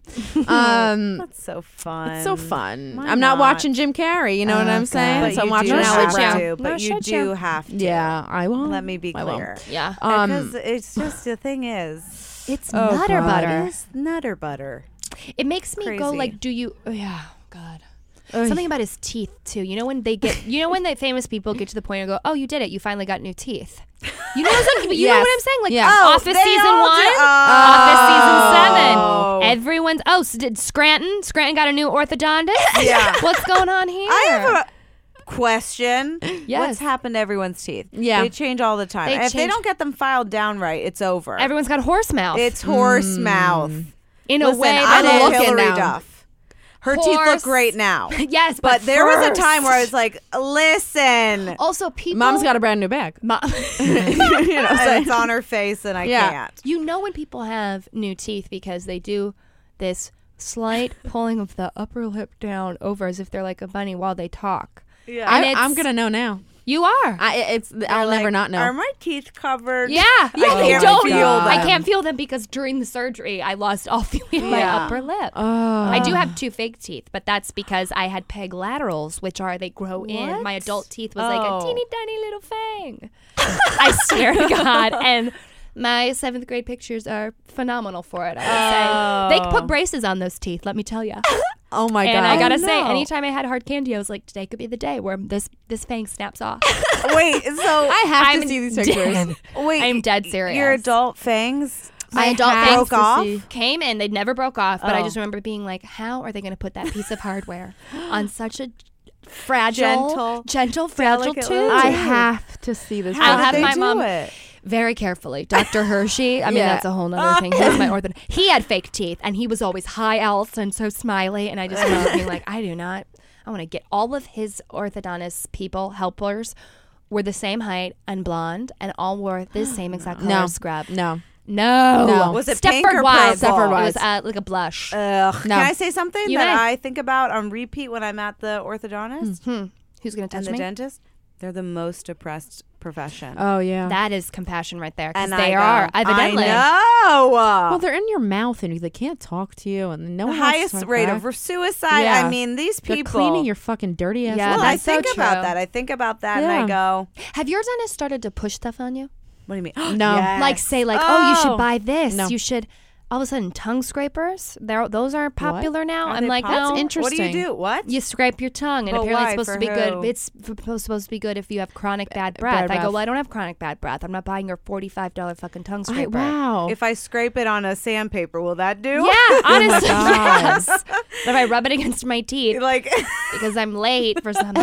um, That's so fun. it's so fun. Why I'm not, not? watching Jim Carrey. You know what Oh, I'm saying? But so I'm you watching do No, Ally have should Brown. you? to. No, But you should do you? have to. Yeah, I will. Let me be I will. clear. Yeah. Um, Because it's just the thing is, It's Oh, nutter God. butter. it's nutter butter. It makes me go Crazy. like, do you? Oh, yeah. God. Ugh. Something about his teeth too. You know when they get, you know when the famous people get to the point and go, "Oh, you did it! You finally got new teeth." You know, what I'm saying? You know Yes. what I'm saying? Like Yeah. Oh, Office they season all one, do- Office season Oh. seven. Everyone's oh, so did Scranton? Scranton got a new orthodontist. Yeah. What's going on here? I have a question. Yes. What's happened to everyone's teeth? Yeah. They change all the time. They if they change- don't get them filed down right, it's over. Everyone's got horse mouth. it's horse mouth. in Listen, a way I'm that a I'm is- looking Hillary now. Duff. Her teeth look Horse. great now. yes, But there was a first- time where I was like, listen. also people. Mom's got a brand new bag. Mo- you know, And it's on her face and I Yeah. can't. You know when people have new teeth because they do this slight pulling of the upper lip down over as if they're like a bunny while they talk. Yeah. I, And it's- I'm gonna know now. You are. I it's I'll never not know. Are my teeth covered? yeah, I you can't don't feel them. I can't feel them because during the surgery I lost all feeling in my Yeah. upper lip. Oh. I do have two fake teeth, but that's because I had peg laterals, which are they grow in. What? My adult teeth was like Oh. a teeny tiny little fang. I swear to God. And my seventh grade pictures are phenomenal for it. I would say they put braces on those teeth. Let me tell you. Oh my and god. I gotta Oh, say, no. anytime I had hard candy, I was like, today could be the day where this this fang snaps off. Wait, so I have I'm to see these pictures. dead. wait, I'm dead serious. Your adult fangs My adult have fangs broke to off. see. came in, they never broke off, but I Oh. just remember being like, how are they going to put that piece of hardware on such a fragile, Gentle, gentle, fragile delicate tooth? little I tooth. have to see this. How I'll did have they my do mom- it? Very carefully. Doctor Hershey, I mean, Yeah. that's a whole nother thing. He's my ortho. He had fake teeth, and he was always high Alice and so smiley, and I just remember being like, I do not, I want to get all of his orthodontist people, helpers, were the same height and blonde, and all wore the same exact color No. scrub. No. No. No. Was it Stepford pink or Wives. purple? Stepford It Wives. was uh, like a blush. Ugh. No. Can I say something You that may. I think about on repeat when I'm at the orthodontist Hmm. Who's going to and touch the me? dentist? They're the most oppressed profession. Oh yeah. That is compassion right there. Because and they I are, go, evidently. I know. well, they're in your mouth and they can't talk to you, and no the one wants to highest talk rate back. of suicide. Yeah. I mean, these They're people. cleaning your fucking dirty ass. Yeah, mouth. well, I that's so think about true. that. I think about that Yeah. and I go, Have your dentist started to push stuff on you? what do you mean? No. Yes. Like say like, oh, you Oh. should buy this. No. You should. All of a sudden, tongue scrapers. They're, those are popular now. Are I'm they like, possible? no. What do interesting. you do? What? You scrape your tongue, and But apparently why? it's supposed to For be who? good. It's f- supposed to be good if you have chronic bad breath. bad I go, breath. well, I don't have chronic bad breath. I'm not buying your forty-five dollars fucking tongue I- scraper. wow. If I scrape it on a sandpaper, will that do? Yeah, honestly, God. yes. But if I rub it against my teeth Like, because I'm late for something.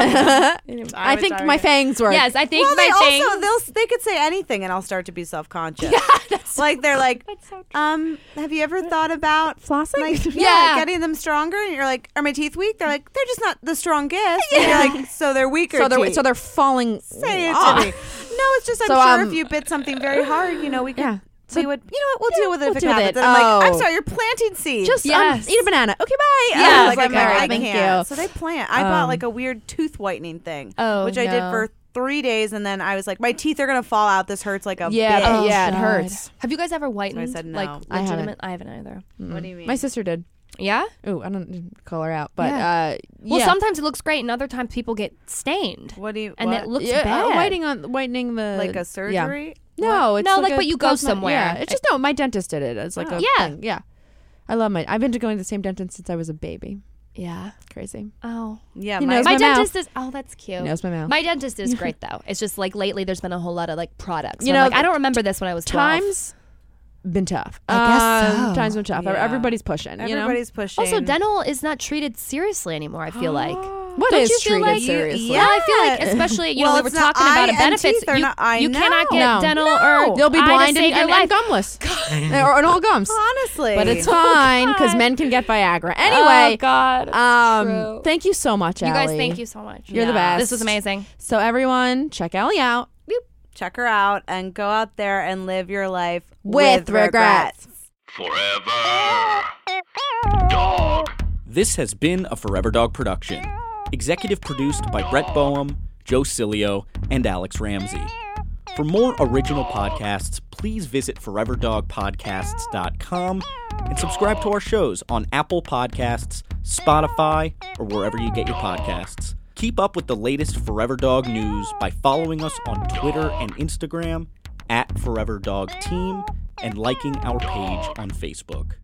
I think my fangs work. Yes, I think well, my they thing. also they'll they could say anything, and I'll start to be self conscious. Like they're like, um, have you ever thought about flossing. like yeah, Yeah. getting them stronger? And you're like, are my teeth weak? They're like, they're just not the strongest. And you're like, so they're weaker. so they're teeth. so they're falling. Say it off. to me. No, it's just I'm So, sure um, if you bit something very hard, you know, we could. Yeah. we would, you know what, we'll Yeah, deal with it we'll if it deal with happens. it. And I'm like, I'm Oh. sorry, you're planting seeds. Just Yes. um, eat a banana. Okay, bye. Yeah, I was like, like, I'm all like, right, I thank can't. you. So they plant. I bought Um, like a weird tooth whitening thing, Oh, which I did no. for three days, and then I was like, my teeth are gonna fall out. This hurts like a Yeah, bitch. Oh, yeah, it God. hurts. Have you guys ever whitened? said no. Like I haven't. legitimate? I haven't either. What do you mean? My sister did. Yeah. Oh, I don't call her out, but Yeah. uh, Well, yeah. sometimes it looks great, and other times people get stained, What do you? and what? it looks yeah, bad. uh, whitening on whitening the like a yeah. surgery? No, it's No, like, like, a but you go cosmet- somewhere. Yeah, it's just no. My dentist did it. It's like Oh. a Yeah. thing. Yeah, I love my. I've been to going to the same dentist since I was a baby. Yeah. Crazy. Oh. Yeah, He my, knows My my mouth. dentist is. Oh, that's cute. He knows my mouth. My dentist is great though. It's just like lately there's been a whole lot of like products. You You know, know, like, I don't remember this when I was twelve. Times been tough. I guess Um, so. Times been tough. Yeah. Everybody's pushing. You know. everybody's pushing. Also, dental is not treated seriously anymore. I feel like. What Don't is you feel treated like you- seriously? yeah. Well, I feel like especially you Well, know we were it's not talking about eye a and benefits. teeth are You, not- I you cannot get No. dental No. or They'll be eye to blind and, save your and, life. and gumless, or and all gums. Honestly, But it's fine because God. men can get Viagra anyway. Oh God. um, True. thank you so much, You guys, Allie. thank you so much. You're the best. This was amazing. So everyone, check Allie out. check her out and go out there and live your life With regrets. Forever Dog. This has been a Forever Dog production. Executive produced by Brett Boehm, Joe Cilio, and Alex Ramsey. For more original podcasts, please visit forever dog podcasts dot com and subscribe to our shows on Apple Podcasts, Spotify, or wherever you get your podcasts. Keep up with the latest Forever Dog news by following us on Twitter and Instagram at Forever Dog Team and liking our page on Facebook.